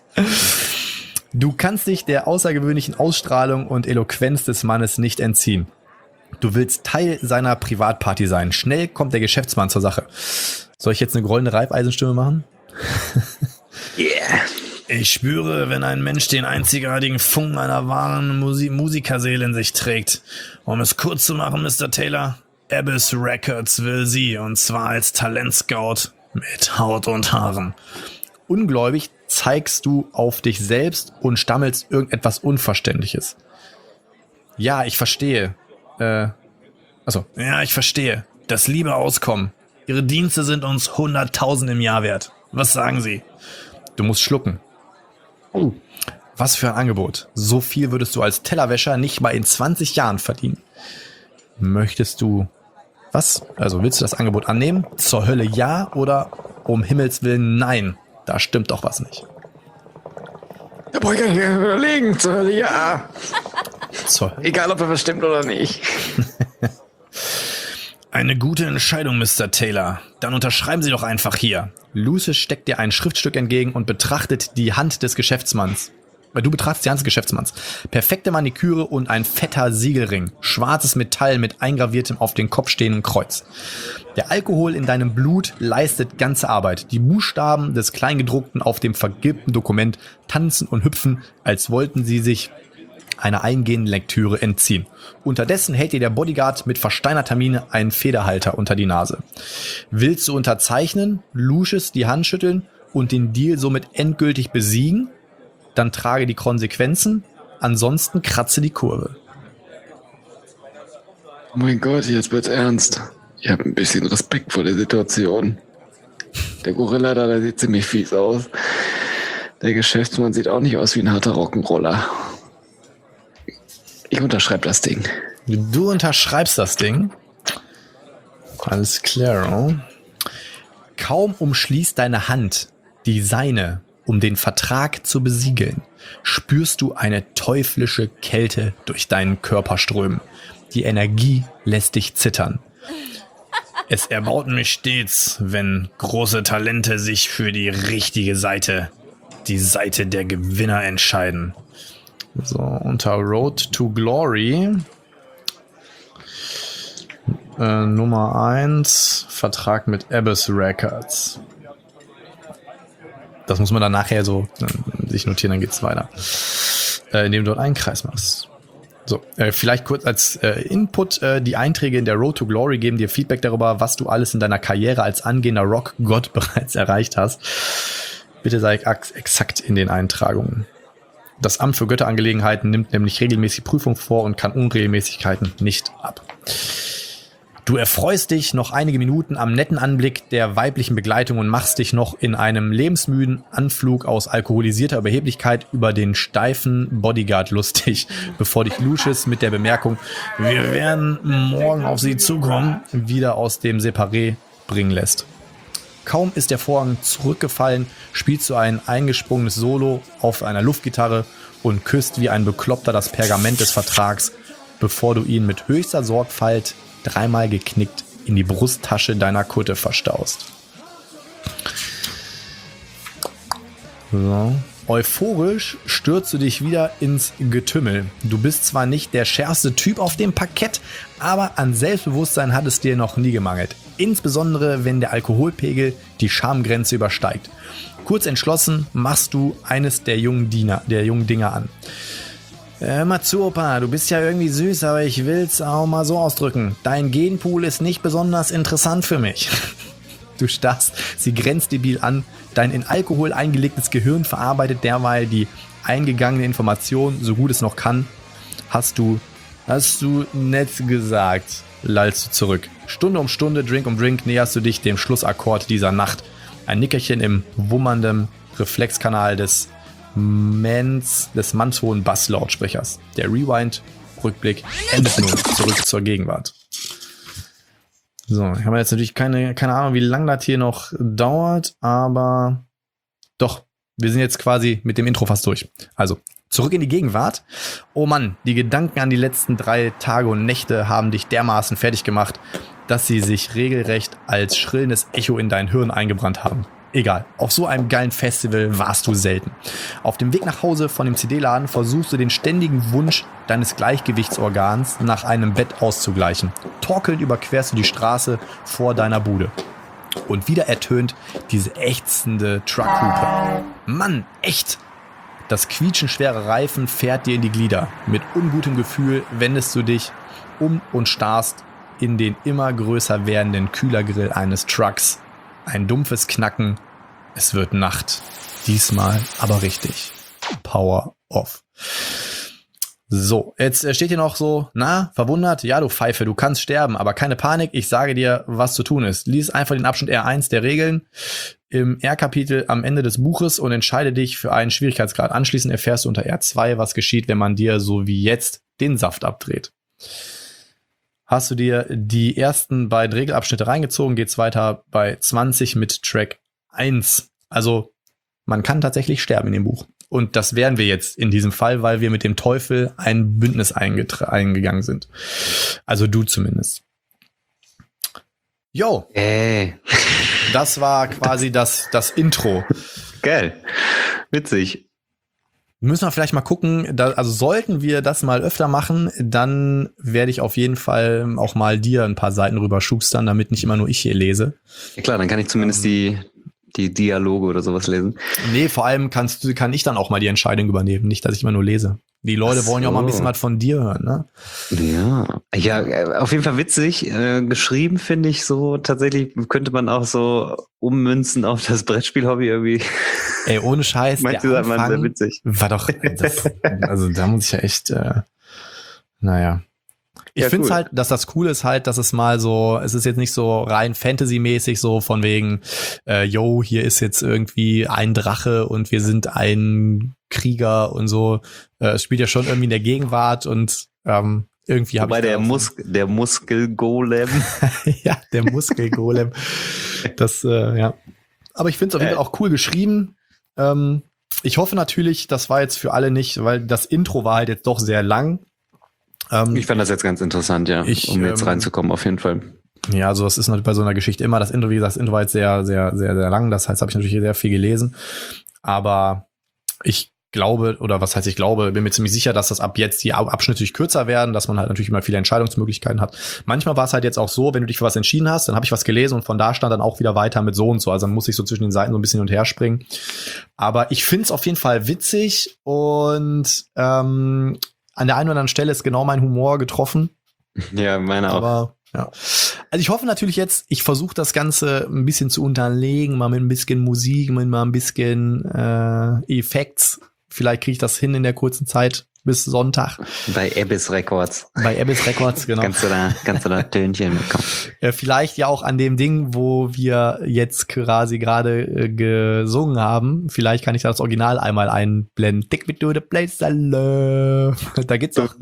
Du kannst dich der außergewöhnlichen Ausstrahlung und Eloquenz des Mannes nicht entziehen. Du willst Teil seiner Privatparty sein. Schnell kommt der Geschäftsmann zur Sache. Soll ich jetzt eine grollende Reibeisenstimme machen? Yeah. Ich spüre, wenn ein Mensch den einzigartigen Funken einer wahren Musikerseele in sich trägt. Um es kurz zu machen, Mr. Taylor, Abyss Records will Sie, und zwar als Talentscout mit Haut und Haaren. Ungläubig zeigst du auf dich selbst und stammelst irgendetwas Unverständliches. Ja, ich verstehe. Ja, ich verstehe. Das liebe Auskommen. Ihre Dienste sind uns 100.000 im Jahr wert. Was sagen Sie? Du musst schlucken. Oh. Was für ein Angebot. So viel würdest du als Tellerwäscher nicht mal in 20 Jahren verdienen. Möchtest du... Was? Also willst du das Angebot annehmen? Zur Hölle ja oder um Himmels Willen nein? Da stimmt doch was nicht. Da brauche ich gar nicht mehr überlegen. Zur Hölle ja. Zur Hölle. Egal, ob er was stimmt oder nicht. Eine gute Entscheidung, Mr. Taylor. Dann unterschreiben Sie doch einfach hier. Lucius steckt dir ein Schriftstück entgegen und betrachtet die Hand des Geschäftsmanns. Du betrachtest die Hand des Geschäftsmanns. Perfekte Maniküre und ein fetter Siegelring. Schwarzes Metall mit eingraviertem auf den Kopf stehendem Kreuz. Der Alkohol in deinem Blut leistet ganze Arbeit. Die Buchstaben des Kleingedruckten auf dem vergilbten Dokument tanzen und hüpfen, als wollten sie sich einer eingehenden Lektüre entziehen. Unterdessen hält dir der Bodyguard mit versteinerter Miene einen Federhalter unter die Nase. Willst du unterzeichnen, Lucius die Hand schütteln und den Deal somit endgültig besiegen? Dann trage die Konsequenzen, ansonsten kratze die Kurve. Oh mein Gott, jetzt wird's ernst. Ich habe ein bisschen Respekt vor der Situation. Der Gorilla da, der sieht ziemlich fies aus. Der Geschäftsmann sieht auch nicht aus wie ein harter Rock'n'Roller. Ich unterschreibe das Ding. Du unterschreibst das Ding? Alles klar. Kaum umschließt deine Hand die seine, um den Vertrag zu besiegeln, spürst du eine teuflische Kälte durch deinen Körper strömen. Die Energie lässt dich zittern. Es erbaut mich stets, wenn große Talente sich für die richtige Seite, die Seite der Gewinner entscheiden. So, unter Road to Glory Nummer 1, Vertrag mit Abyss Records. Das muss man dann nachher so sich notieren, dann geht's weiter. Indem du dort einen Kreis machst. So, vielleicht kurz als Input, die Einträge in der Road to Glory geben dir Feedback darüber, was du alles in deiner Karriere als angehender Rockgott bereits erreicht hast. Bitte sei exakt in den Eintragungen. Das Amt für Götterangelegenheiten nimmt nämlich regelmäßig Prüfung vor und kann Unregelmäßigkeiten nicht ab. Du erfreust dich noch einige Minuten am netten Anblick der weiblichen Begleitung und machst dich noch in einem lebensmüden Anflug aus alkoholisierter Überheblichkeit über den steifen Bodyguard lustig, bevor dich Lucius mit der Bemerkung, wir werden morgen auf sie zukommen, wieder aus dem Separé bringen lässt. Kaum ist der Vorhang zurückgefallen, spielst du ein eingesprungenes Solo auf einer Luftgitarre und küsst wie ein Bekloppter das Pergament des Vertrags, bevor du ihn mit höchster Sorgfalt dreimal geknickt in die Brusttasche deiner Kutte verstaust. So. Euphorisch stürzt du dich wieder ins Getümmel. Du bist zwar nicht der schärfste Typ auf dem Parkett, aber an Selbstbewusstsein hat es dir noch nie gemangelt. Insbesondere, wenn der Alkoholpegel die Schamgrenze übersteigt. Kurz entschlossen machst du eines der jungen Dinger an. Hör mal zu, Opa, du bist ja irgendwie süß, aber ich will's auch mal so ausdrücken. Dein Genpool ist nicht besonders interessant für mich. Du starrst sie grenzdebil an. Dein in Alkohol eingelegtes Gehirn verarbeitet derweil die eingegangene Information, so gut es noch kann. Hast du nett gesagt, lallst du zurück. Stunde um Stunde, Drink um Drink näherst du dich dem Schlussakkord dieser Nacht. Ein Nickerchen im wummernden Reflexkanal des mannshohen Basslautsprechers. Der Rewind-Rückblick endet nun. Zurück zur Gegenwart. So, ich habe jetzt natürlich keine Ahnung, wie lange das hier noch dauert, aber doch, wir sind jetzt quasi mit dem Intro fast durch. Also, zurück in die Gegenwart. Oh Mann, die Gedanken an die letzten 3 Tage und Nächte haben dich dermaßen fertig gemacht, dass sie sich regelrecht als schrillendes Echo in dein Hirn eingebrannt haben. Egal, auf so einem geilen Festival warst du selten. Auf dem Weg nach Hause von dem CD-Laden versuchst du den ständigen Wunsch deines Gleichgewichtsorgans nach einem Bett auszugleichen. Torkelnd überquerst du die Straße vor deiner Bude. Und wieder ertönt diese ächzende Truckhupe. Mann, echt! Das quietschenschwere Reifen fährt dir in die Glieder. Mit ungutem Gefühl wendest du dich um und starrst in den immer größer werdenden Kühlergrill eines Trucks. Ein dumpfes Knacken. Es wird Nacht. Diesmal aber richtig. Power off. So, jetzt steht hier noch so, verwundert? Ja, du Pfeife, du kannst sterben, aber keine Panik, ich sage dir, was zu tun ist. Lies einfach den Abschnitt R1 der Regeln im R-Kapitel am Ende des Buches und entscheide dich für einen Schwierigkeitsgrad. Anschließend erfährst du unter R2, was geschieht, wenn man dir so wie jetzt den Saft abdreht. Hast du dir die ersten beiden Regelabschnitte reingezogen, geht's weiter bei 20 mit Track 1. Also man kann tatsächlich sterben in dem Buch. Und das wären wir jetzt in diesem Fall, weil wir mit dem Teufel ein Bündnis eingegangen sind. Also du zumindest. Jo. Das war quasi das Intro. Geil. Witzig. Müssen wir vielleicht mal gucken, also sollten wir das mal öfter machen, dann werde ich auf jeden Fall auch mal dir ein paar Seiten rüber schustern, damit nicht immer nur ich hier lese. Ja klar, dann kann ich zumindest die Dialoge oder sowas lesen. Nee, vor allem kann ich dann auch mal die Entscheidung übernehmen, nicht, dass ich immer nur lese. Die Leute wollen ja auch mal ein bisschen was von dir hören, ne? Ja, auf jeden Fall witzig. Geschrieben finde ich so, tatsächlich könnte man auch so ummünzen auf das Brettspiel-Hobby irgendwie. Ey, ohne Scheiß, der Anfang sehr witzig. War doch, also da muss ich ja echt, naja. Ich finde es halt, dass das Coole ist halt, dass es mal so, es ist jetzt nicht so rein Fantasy-mäßig so von wegen, hier ist jetzt irgendwie ein Drache und wir sind ein Krieger und so. Es spielt ja schon irgendwie in der Gegenwart und irgendwie habe ich der Muskelgolem. Ja, der Muskelgolem. Das, ja. Aber ich finde es auf jeden Fall auch cool geschrieben. Ich hoffe natürlich, das war jetzt für alle nicht, weil das Intro war halt jetzt doch sehr lang. Ich fand das jetzt ganz interessant, ja, um jetzt reinzukommen, auf jeden Fall. Ja, also das ist natürlich bei so einer Geschichte immer das Intro, wie gesagt, das Intro war jetzt sehr, sehr, sehr, sehr lang, das heißt, habe ich natürlich sehr viel gelesen, aber ich glaube, oder was heißt ich glaube, bin mir ziemlich sicher, dass das ab jetzt die Abschnitte natürlich kürzer werden, dass man halt natürlich immer viele Entscheidungsmöglichkeiten hat. Manchmal war es halt jetzt auch so, wenn du dich für was entschieden hast, dann habe ich was gelesen und von da stand dann auch wieder weiter mit so und so, also dann muss ich so zwischen den Seiten so ein bisschen hin und her springen. Aber ich finde es auf jeden Fall witzig und an der einen oder anderen Stelle ist genau mein Humor getroffen. Ja, meine auch. Aber ja. Also ich hoffe natürlich jetzt, ich versuche das Ganze ein bisschen zu unterlegen, mal mit ein bisschen Musik, mit mal ein bisschen Effekts. Vielleicht kriege ich das hin in der kurzen Zeit bis Sonntag. Bei Abyss Records. Bei Abyss Records, genau. Kannst du da Tönchen bekommen. Vielleicht ja auch an dem Ding, wo wir jetzt quasi gerade gesungen haben. Vielleicht kann ich das Original einmal einblenden. Take me to the place I love. Da gibt's auch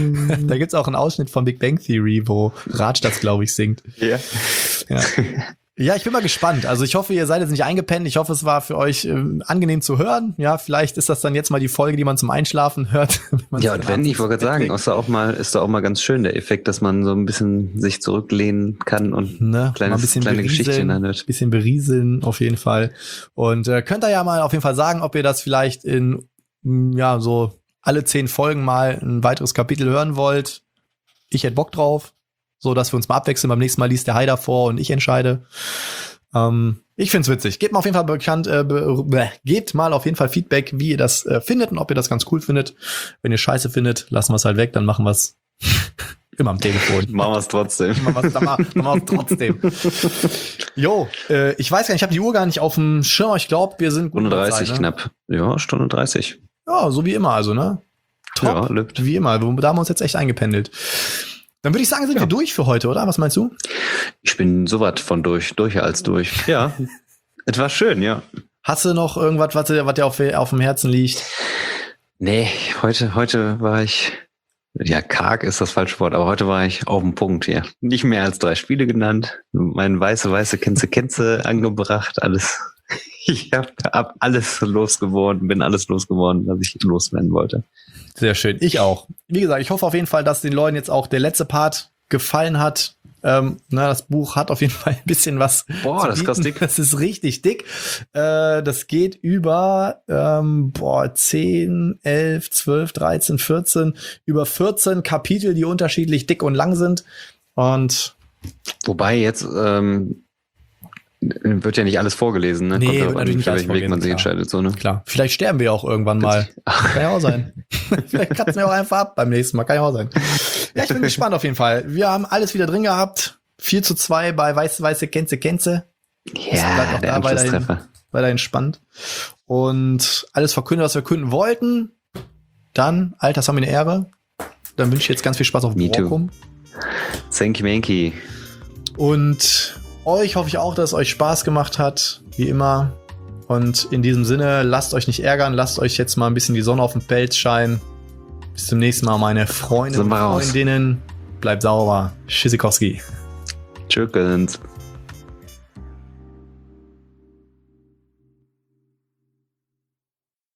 einen Ausschnitt von Big Bang Theory, wo Raj das, glaube ich, singt. Ja. Ja. Ja, ich bin mal gespannt. Also ich hoffe, ihr seid jetzt nicht eingepennt. Ich hoffe, es war für euch angenehm zu hören. Ja, vielleicht ist das dann jetzt mal die Folge, die man zum Einschlafen hört. Ja, und wenn, ich wollte gerade sagen, ist da auch mal ganz schön der Effekt, dass man so ein bisschen sich zurücklehnen kann und kleine Geschichtchen anhört. Ein bisschen berieseln auf jeden Fall. Und könnt ihr ja mal auf jeden Fall sagen, ob ihr das vielleicht in, so alle 10 Folgen mal ein weiteres Kapitel hören wollt. Ich hätte Bock drauf. So, dass wir uns mal abwechseln. Beim nächsten Mal liest der Haider vor und ich entscheide. Ich find's witzig. Gebt mal auf jeden Fall gebt mal auf jeden Fall Feedback, wie ihr das findet und ob ihr das ganz cool findet. Wenn ihr Scheiße findet, lassen wir es halt weg, dann machen wir es immer am Telefon. Machen wir es trotzdem. Dann machen wir es trotzdem. Jo, ich weiß gar nicht, ich habe die Uhr gar nicht auf dem Schirm. Ich glaube, wir sind gut. Stunde 30 Zeit, ne? Knapp. Ja, Stunde 30. Ja, so wie immer also, ne? Top, ja, lebt. Wie immer. Da haben wir uns jetzt echt eingependelt. Dann würde ich sagen, sind wir durch für heute, oder? Was meinst du? Ich bin so was von durch als durch. Ja, etwas schön, ja. Hast du noch irgendwas, was dir auf dem Herzen liegt? Nee, heute war ich, ja, karg ist das falsche Wort, aber heute war ich auf dem Punkt hier. Nicht mehr als 3 Spiele genannt, mein weiße Kenze angebracht, alles. Ich hab alles bin alles losgeworden, was ich loswerden wollte. Sehr schön, ich auch. Wie gesagt, ich hoffe auf jeden Fall, dass den Leuten jetzt auch der letzte Part gefallen hat. Das Buch hat auf jeden Fall ein bisschen was. Boah, das ist krass dick. Das ist richtig dick. Das geht über 10, 11, 12, 13, 14, über 14 Kapitel, die unterschiedlich dick und lang sind. Und wobei jetzt wird ja nicht alles vorgelesen, ne? Nee, wird natürlich nicht alles vorgelesen, Weg man sich entscheidet, so, ne? Klar. Vielleicht sterben wir auch irgendwann mal. Kann ja auch sein. Vielleicht kratzen wir auch einfach ab beim nächsten Mal. Kann ja auch sein. Ja, ich bin gespannt auf jeden Fall. Wir haben alles wieder drin gehabt. 4:2 bei weiße Kenze. Ja, der Anschlusstreffer. Weiterhin spannend. Und alles verkündet, was wir verkünden wollten. Dann, Alter, das haben wir eine Ehre. Dann wünsche ich jetzt ganz viel Spaß auf Borkum. Thank you. Und euch hoffe ich auch, dass es euch Spaß gemacht hat, wie immer. Und in diesem Sinne, lasst euch nicht ärgern, lasst euch jetzt mal ein bisschen die Sonne auf dem Pelz scheinen. Bis zum nächsten Mal, meine Freunde und Freundinnen. Bleibt sauber. Tschüssikowski. Tschüss.